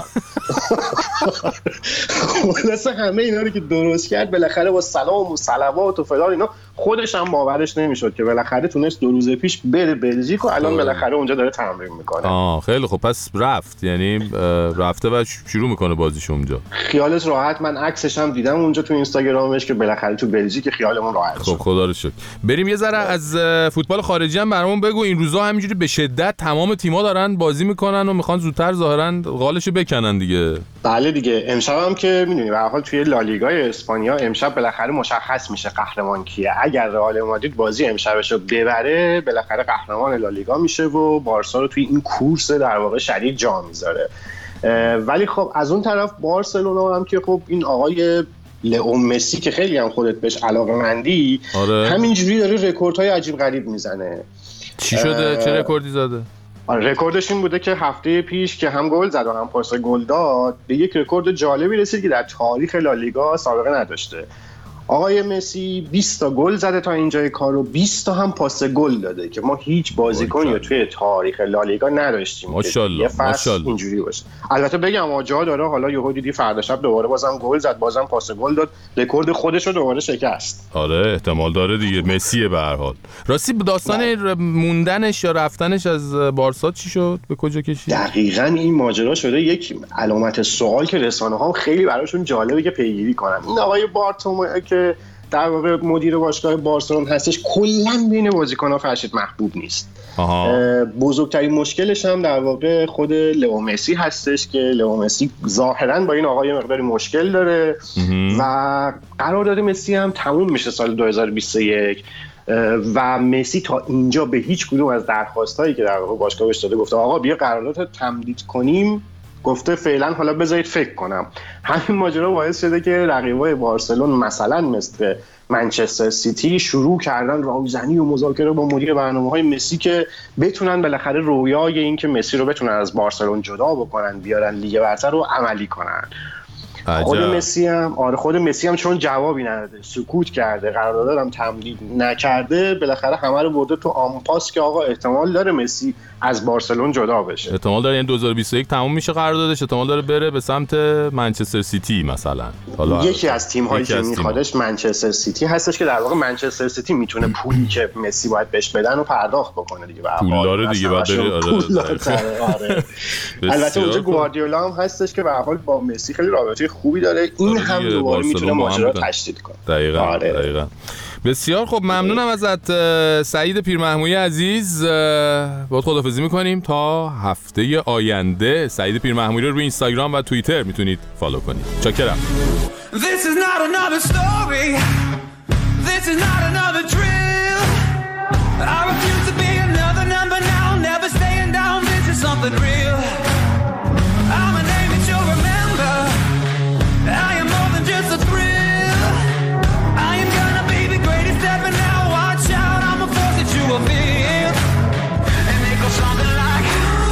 خلاصه همه اینا رو که درست کرد بالاخره با سلام و صلوات و فلان اینا خودش هم باورش نمیشد که بالاخره تونست 2 روز پیش بره بلژیک و الان بالاخره اونجا داره تمرین میکنه. خیلی خب، پس رفت، یعنی رفته و شروع میکنه بازیش اونجا. خیالش راحت، من عکسش هم دیدم اونجا تو اینستاگرامش که بالاخره تو بلژیک خیالمون راحت شد. خب خدا رو شکر. بریم یه ذره از فوتبال خارجی هم برامون بگو. این روزا همینجوری به شدت تمام تیم‌ها دارن بازی میکنن و میخوان زودتر ظاهرا قالشو بکنن دیگه. بله دیگه، امشب هم که میدونی به هر حال توی لالیگای اسپانیا امشب بالاخره مشخص میشه قهرمان کیه. اگر رئال مادرید بازی امشبشو ببره بالاخره قهرمان لالیگا میشه و بارسا رو توی این کورس در واقع شدید جا میذاره. ولی خب از اون طرف بارسلونا هم که خب این آقای لئو مسی که خیلی هم خودت بهش علاقه‌مندی، همینجوری داره رکوردهای عجیب غریب میزنه. چی شده؟ چه رکوردی زده؟ رکوردش این بوده که هفته پیش که هم گل زد و هم پاس گل داد به یک رکورد جالبی رسید که در تاریخ لالیگا سابقه نداشته. آقای مسی 20 تا گل زده تا اینجای کارو، 20 تا هم پاس گل داده که ما هیچ بازیکنی توی تاریخ لالیگا نداشتیم. ماشاءالله ماشاءالله اینجوری باشه. البته بگم آجا داره، حالا یهو دیدی فردا شب دوباره بازم گل زد، بازم پاس گل داد، رکورد خودش رو دوباره شکست. آره احتمال داره دیگه، مسی به هر حال. راستی داستان موندنش یا رفتنش از بارسا چی شد؟ به کجا کشید؟ دقیقاً این ماجرا شده یک علامت سوال که رسانه‌ها خیلی براشون جالبه که پیگیری کنن. این آقای بارتومئو که در واقع مدیر باشگاه بارسلون هستش کلاً بین بازیکن‌ها فرشید محبوب نیست. بزرگترین مشکلش هم در واقع خود لئو مسی هستش که لئو مسی ظاهراً با این آقای مقداری مشکل داره و قرارداد مسی هم تموم میشه سال 2021 و مسی تا اینجا به هیچ کدوم از درخواستایی که در واقع باشگاه بهش داده گفته آقا بیا قرارداد تمدید کنیم، گفته فعلا حالا بذارید فکر کنم. همین ماجرا باعث شده که رقیبای بارسلون مثلا مثل منچستر سیتی شروع کردن راهزنی و مذاکره با مدیر برنامه‌های مسی که بتونن بالاخره رویای این که مسی رو بتونن از بارسلون جدا بکنن بیارن لیگ برتر رو عملی کنن. خود مسی هم چون جوابی نداده، سکوت کرده، قرارداد هم تمدید نکرده، بالاخره همه رو برده تو آنپاس که آقا احتمال داره مسی از بارسلون جدا بشه. احتمال داره این 2021 تموم میشه قراردادش، احتمال داره بره به سمت منچستر سیتی مثلا. حالا یکی از تیم‌هایی که میخوادش منچستر سیتی هستش که در واقع منچستر سیتی میتونه پولی که مسی باید بهش بدن و پرداخت بکنه دیگه. پولدار دیگه بعد آره. البته اونجا گواردیولا هم هستش که به هر حال با مسی خیلی رابطه خوبی داره. این هم دوباره میتونه ماجرا رو تشدید کنه. دقیقاً. بسیار خب، ممنونم ازت سعید پیرمحمودی عزیز. باهات خداحافظی میکنیم تا هفته آینده. سعید پیرمحمودی رو روی اینستاگرام و توییتر میتونید فالو کنید. چاکرم. This is not another story. This is not another drill. I refuse to be another number now. Never staying down. This is something real. I'm a name that you'll remember. I am more than just a thrill. I am gonna be the greatest ever now. Watch out, I'm a force that you will feel. And it goes something like,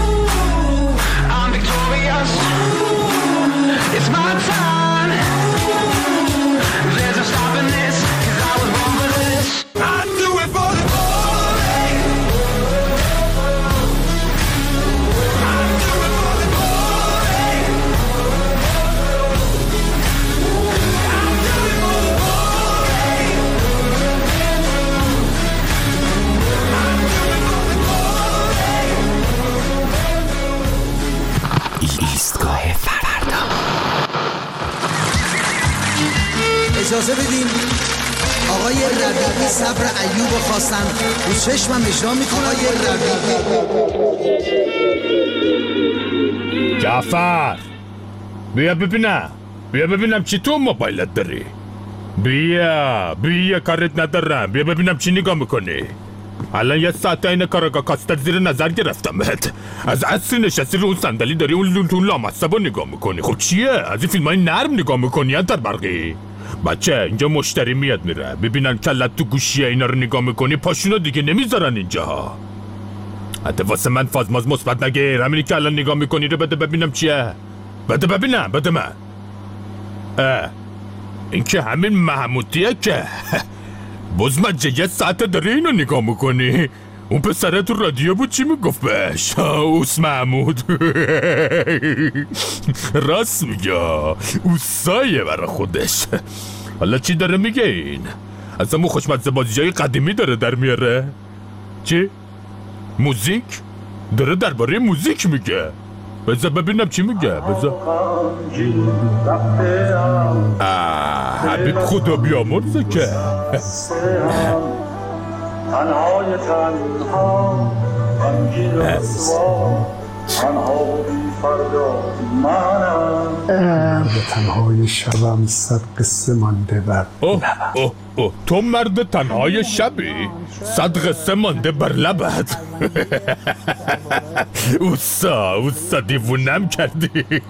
ooh, I'm victorious. Ooh, it's my time. There's no stopping this, 'cause I was born for this. I do it for the glory. I do it for the glory. ایستگاه فردا. اجازه بدین آقای ربیعی صبر ایوب خواستن رو چشمم اجرا میکنه. آقای ربیعی جعفر بیا ببینم چی تو موبایلت داری. بیا کارت ندارم. بیا ببینم چی نگاه میکنی. الان یه ساعت این کاراگاه کاستر زیر نظر گرفتمت. از اصلی نشستی رو اون صندلی داری اون لامصبو نگاه میکنی. خب چیه؟ از این فیلم های نرم نگاه میکنی انتر برقی؟ بچه اینجا مشتری میاد میره، ببینن کلت تو گوشیه اینا رو نگاه میکنی پاشونو دیگه نمیذارن اینجا. حتی واسه من فازماز مثبت نگیر. همینی که الان نگاه میکنی رو بده ببینم چیه. بده من. این که همین محمودیه که بزمجه یه ساعت داری اینو نگاه میکنی؟ اون پسره تو رادیو بود چی میگفت بهش؟ اوس محمود راست میگه، اوسایه برا خودش. حالا چی داره میگه این؟ اصلا مو خوشمزه بازیای قدیمی داره در میاره؟ چی؟ موزیک؟ داره درباره موزیک میگه. بذار ببینم چی میگه. بذار حبیب خدا بیامرزه که تنهای تنها تنها بی فردا منم به تنهای شبم صد قصه مانده بر لبم. تو مرد تنهای شبی صد قصه مانده بر لبت. اوسا دیوونم کردی.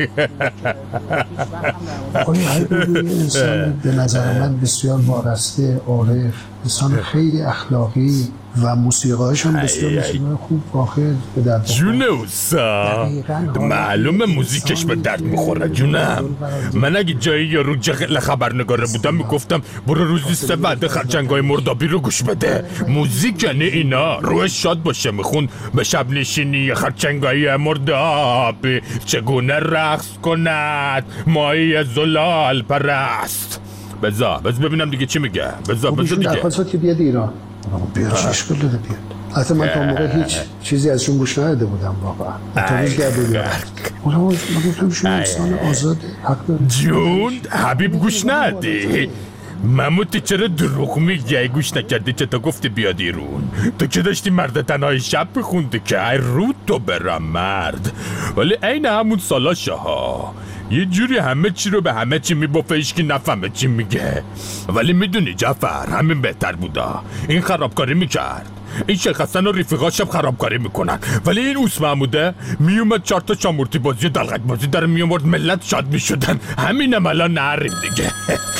آقای حبیبی انسان به نظر من بسیار وارسته، عارف، انسان خیلی اخلاقی و موسیقی‌هاش هم بسیار موسیقی خوب واخد به درد بخوره. جون اوسا معلومه موزیکش به درد میخوره جونم. من اگه جایی یارو جغل خبرنگاره بودم میگفتم برو روزی 3 وعده خرچنگای مردابی رو گوش بده. موزیک یعنی اینا، روش شاد باشه. میخوند به شب نشینی خرچنگای مردابی چگونه رقص کند مایی زلال پرست. بذار ببینم دیگه چی میگه. بذار دیگه درخواست که بیاد ایران. بیاد اشکال داره بیاد. حتی من تا موقع هیچ چیزی ازشون گوش نداده بودم واقعا. اتوبیس گرده بیاد. من گفتم شما انسان آزاده، حق داره. جون حبیب گوش ندی؟ مموتی چرا دروغ میگی؟ گوش نکردی که تو گفتی بیاد ایرون؟ تو که داشتی مرد تنهای شب بخوندی که ای رو تو برم مرد. ولی عین همون سالاشه ها، یه جوری همه چی رو به همه چی میبافه ایش که نفهمه چی میگه. ولی میدونی جعفر همین بهتر بودا. این خرابکاری میکرد، این شیخ حسن و رفیقاش هم خرابکاری میکنن، ولی این اوس محموده میومد 4 تا چامورتی بازی و دلغک بازی در میومد، ملت شاد میشدن. همینم الان نهاریم دیگه.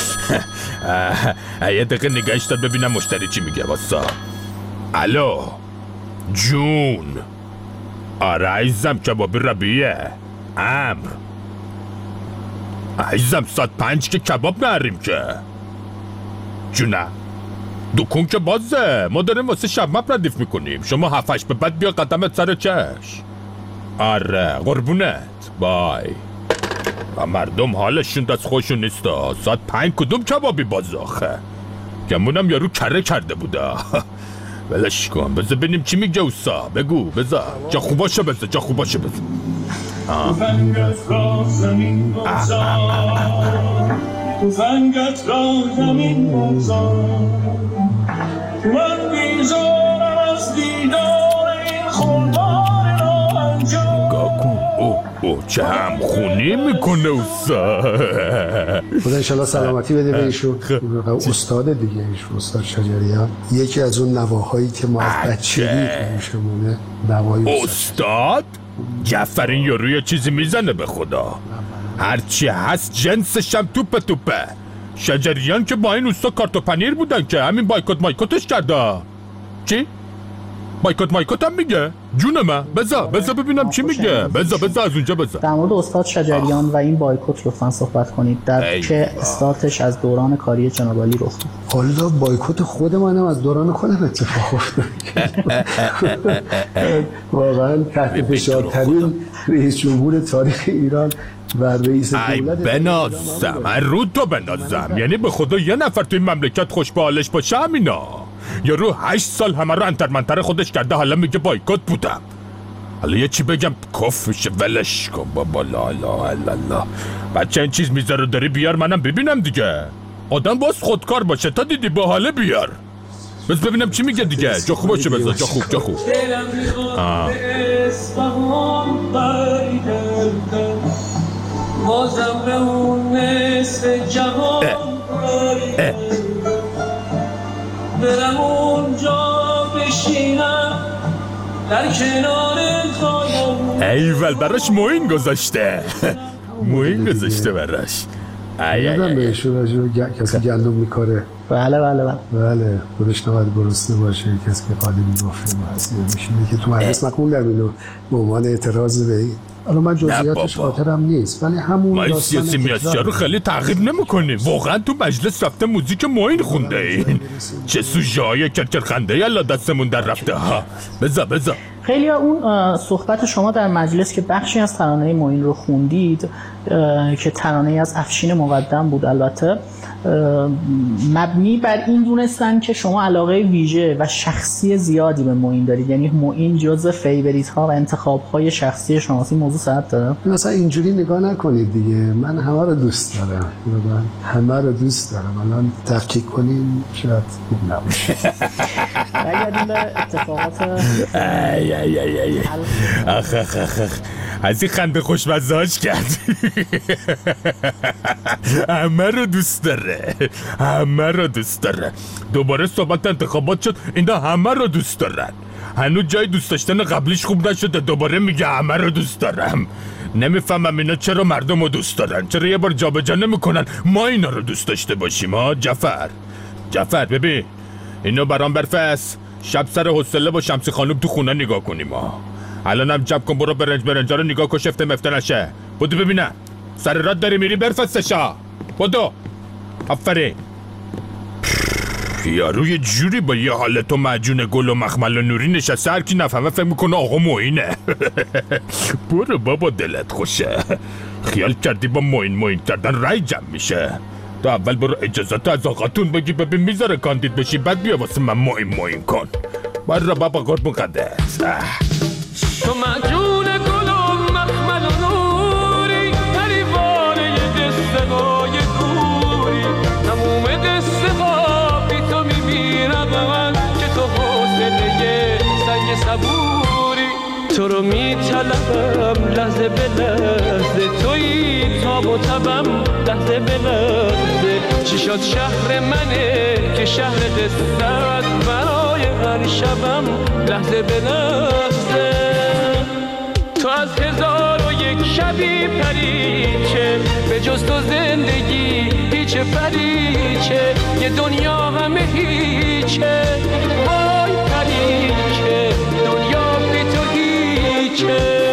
یه دقیقه نگهش دار ببینم مشتری چی میگه. واسا الو جون. آره عزیزم کبابی ربیه امر. عزیزم 105 که کباب نهاریم که جونه. دکون که بازه، ما داریم واسه شب مپ ردیف میکنیم. شما 7-8 به بعد بیا قدمت سر چش. آره قربونت بای. و مردم حالشون دست خوشون نیست. 105 کدوم کبابی باز آخه؟ گمونم یارو کره کرده بودا. ولش کن بذار ببینیم چی میگه اوسا. بگو بذار جا خوباشه بذار جا خوباشه بذار. تفنگت را زمین بگذار، تفنگت را زمین بگذار، من بیزارم از دیدار این خلبان ناهنجار. نگاه کن چه همخونی میکنه اوسا. خدا انشالله سلامتی بده به ایشون. استاد دیگه ایشون، استاد شجریان، یکی از اون نواهایی که ما از بچگی میشمونه نوای استاد. جعفر این یاروی چیزی میزنه به خدا. هرچی هست جنسشم توپه. شجریان که با این اوستا کارت و پنیر بودن که همین بایکوتش کرده. چی؟ بایکوت هم میگه؟ جون من بذار ببینم چی میگه. بذار از اونجا بذار. در مورد استاد شجریان و این بایکوت لطفاً صحبت کنید. در چه استارتش از دوران کاری جناب عالی رخ داد؟ حالا بایکوت خود منم از دوران خودم اتفاق افتاد. واقعا تحت فشارترین رئیس جمهور تاریخ ایران و رئیس دولت بنازم رو تو بنازم. یعنی به خدا یه نفر تو این مملکت خوش به حالش باشه همینا. یارو 8 سال همه رو انترمنتر خودش کرده، حالا میگه بایکوت بودم. حالا یه چی بگم کفشه ولش کن بابا. لا الله بچه این چیز میذاره داری بیار منم ببینم دیگه. آدم باز خودکار باشه. تا دیدی با حاله بیار. بس ببینم چی میگه دیگه. جا خوب باشه بذار. جا خوب بازم به اون نصف جهان برم اونجا بشینم در کنار خانم. ایول براش موین گذاشته. براش. یادم بهشون کسی گندم میکاره. بله خودش نباید گرسنه باشه. کسی که قادمی گفته محصیل میشینه که تو مجلس مقبول در اینو به عنوان اعتراض به این الان من جزئیاتش خاطرم نیست ولی همون ما سیاسی میاسیا رو خیلی تعقیب نمی‌کنیم. واقعا تو مجلس رفته موزیک معین خونده این چه سوژه‌های کرکرخنده الا دستمون در رفته ها. بذار خیلی اون صحبت شما در مجلس که بخشی از ترانه معین رو خوندید که ترانه از افشین مقدم بود، البته مبنی بر این دونستن که شما علاقه ویژه و شخصی زیادی به معین دارید، یعنی معین جزء فیوریت ها و انتخاب های شخصی شماست. این موضوع صحت داره؟ مثلا اینجوری نگاه نکنید دیگه، من همه رو دوست دارم، الان تفکیک کنیم شاید خوب نباشه. بگردیم به اتفاقات از این خنده خوشمزه‌اش کرد. همه رو دوست داره. دوباره صحبت انتخابات شد، اینا همه رو دوست دارن. هنوز جای دوست داشتن قبلیش خوب نشده، دوباره میگه همه رو دوست دارم. نمیفهمم اینا چرا مردم رو دوست دارن، چرا یه بار جابجا نمیکنن ما اینا رو دوست داشته باشیم. ها جعفر ببین اینو برام برفس، شب سر حوصله با شمسی خانم تو خونه نگاه کنیم. ها الانم جب کن، برو برنجا رو نگاه کن، شفته مفته نشه. بودو ببینم سر راد داری میری، برفستشا. بودو آفرین. یارو یه جوری با یه حالت و معجون گل و مخمل و نوری نشسته، هر کی نفهمه فکر میکنه آقا معینه. برو بابا دلت خوشه، خیال کردی با معین کردن رای جمع میشه. تو اول برو اجازت از آقاتون بگی ببین میذاره کاندید بشی، بعد بیا واسه من معین کن. برو بابا قربون قدس. تو معجون گل و مخمل و نوری، پریوانه دستگاه گوری، تموم دستگاه بی تو میمیرم من، که تو حوصله سنگ صبوری. تو رو میطلبم لحظه به لحظه، تویی تاب و تبم لحظه به لحظه. چی شد شهر منه که شهر قصت، برای هر شبم لحظه به لحظه. تو از 1001 شبی پریچه، به جز تو زندگی هیچ پریچه، یه دنیا همه هیچه. وای پریچه دنیا بی تو هیچه.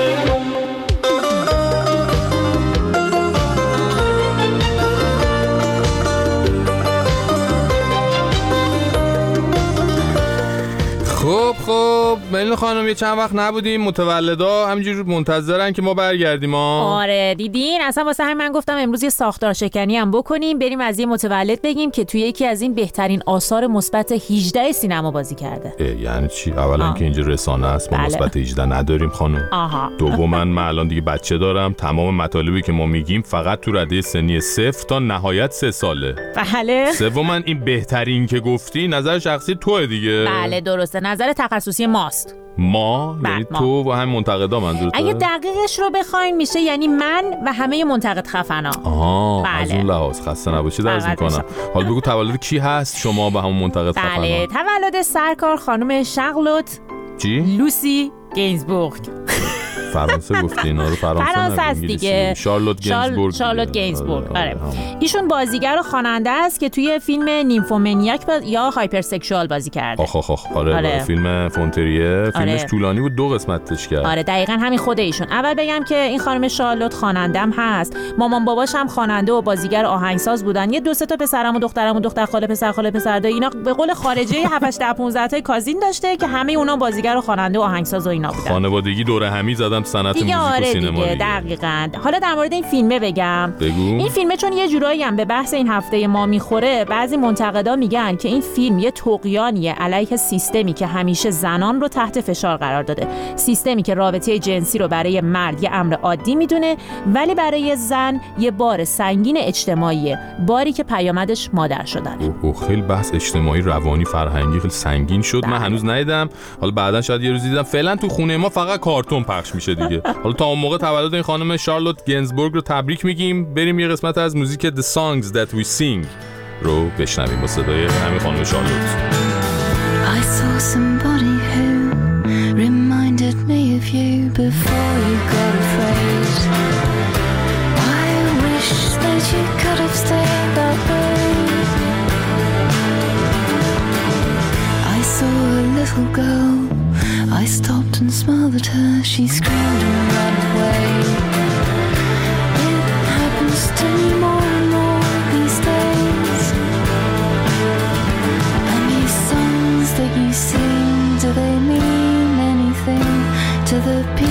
خب ملینا خانم یه چند وقت نبودیم، متولدا همینجوری منتظرن که ما برگردیم. آره دیدین، اصلا واسه همین من گفتم امروز یه ساختار شکنی هم بکنیم، بریم از یه متولد بگیم که توی یکی از این بهترین آثار مثبت 18 سینما بازی کرده. یعنی چی؟ اولا که اینجا رسانه است، ما مثبت 18 نداریم خانم. دوما من الان دیگه بچه دارم، تمام مطالبی که ما میگیم فقط تو رده سنی 0 تا نهایت 3 ساله. بله. سوما این بهترین که گفتی نظر شخصی توئه دیگه. بله درسته، نظر تخصصی ماست. یعنی تو و همین منتقدا منظورته؟ اگه دقیقش رو بخواین میشه یعنی من و همه منتقد خفنا. بله. از اون لحاظ خسته نباشید عرض میکنم. حالا بگو تولد کی هست شما و همون منتقد خفنا؟ بله تولد سرکار خانم شارلوت لوسی گینزبورگ. فرانسه گفتی اینا رو؟ فرانسه است دیگه. شارلوت گینزبورگ. آره. ایشون بازیگر و خواننده است که توی فیلم نیمفومنیاک یا هایپرسکشوال بازی کرده. آره. فیلم فونتریه فیلمش طولانی بود، 2 قسمتش کرد. آره دقیقاً همین خود ایشون. اول بگم که این خانم شارلوت خوانندم هست، مامان باباش هم خواننده و بازیگر آهنگساز بودن. یه 2-3 تا پسرم و دخترم و دختر خاله پسر خاله پسر دایی، اینا به قول خارجی 7-8-10-15 تا کازین داشته که همه اونا بازیگر و خواننده و آهنگساز و اینا بودن. خانوادگی دوره همی زدم صنعت موزیک و سینما دیگه. دقیقاً. حالا در مورد این فیلمه بگم. این فیلمه چون یه جورایی هم به بحث این هفته ما میخوره، بعضی منتقدا میگن که این فیلم یه طغیانیه علیه سیستمی که همیشه زنان رو تحت فشار قرار داده، سیستمی که رابطه جنسی رو برای مرد یه امر عادی میدونه ولی برای زن یه بار سنگین اجتماعیه، باری که پیامدش مادر شدن. خیلی بحث اجتماعی روانی فرهنگی خیلی سنگین شد. من هنوز ندیدم، حالا بعداً شاید یه روز دیدم. فعلا تو خونه ما فقط کارتون پخش میشه دیگه. حالا تا اون موقع تولد این خانم شارلوت گینزبورگ رو تبریک میگیم. بریم یه قسمت از موزیک The Songs That We Sing رو بشنویم با صدای همین خانم شارلوت. I saw somebody who reminded me of you before you got afraid. I wish that you could have stayed that way. I saw a little girl, I stopped and smiled at her. She screamed and ran away. It happens to me more and more these days. And these songs that you sing, do they mean anything to the people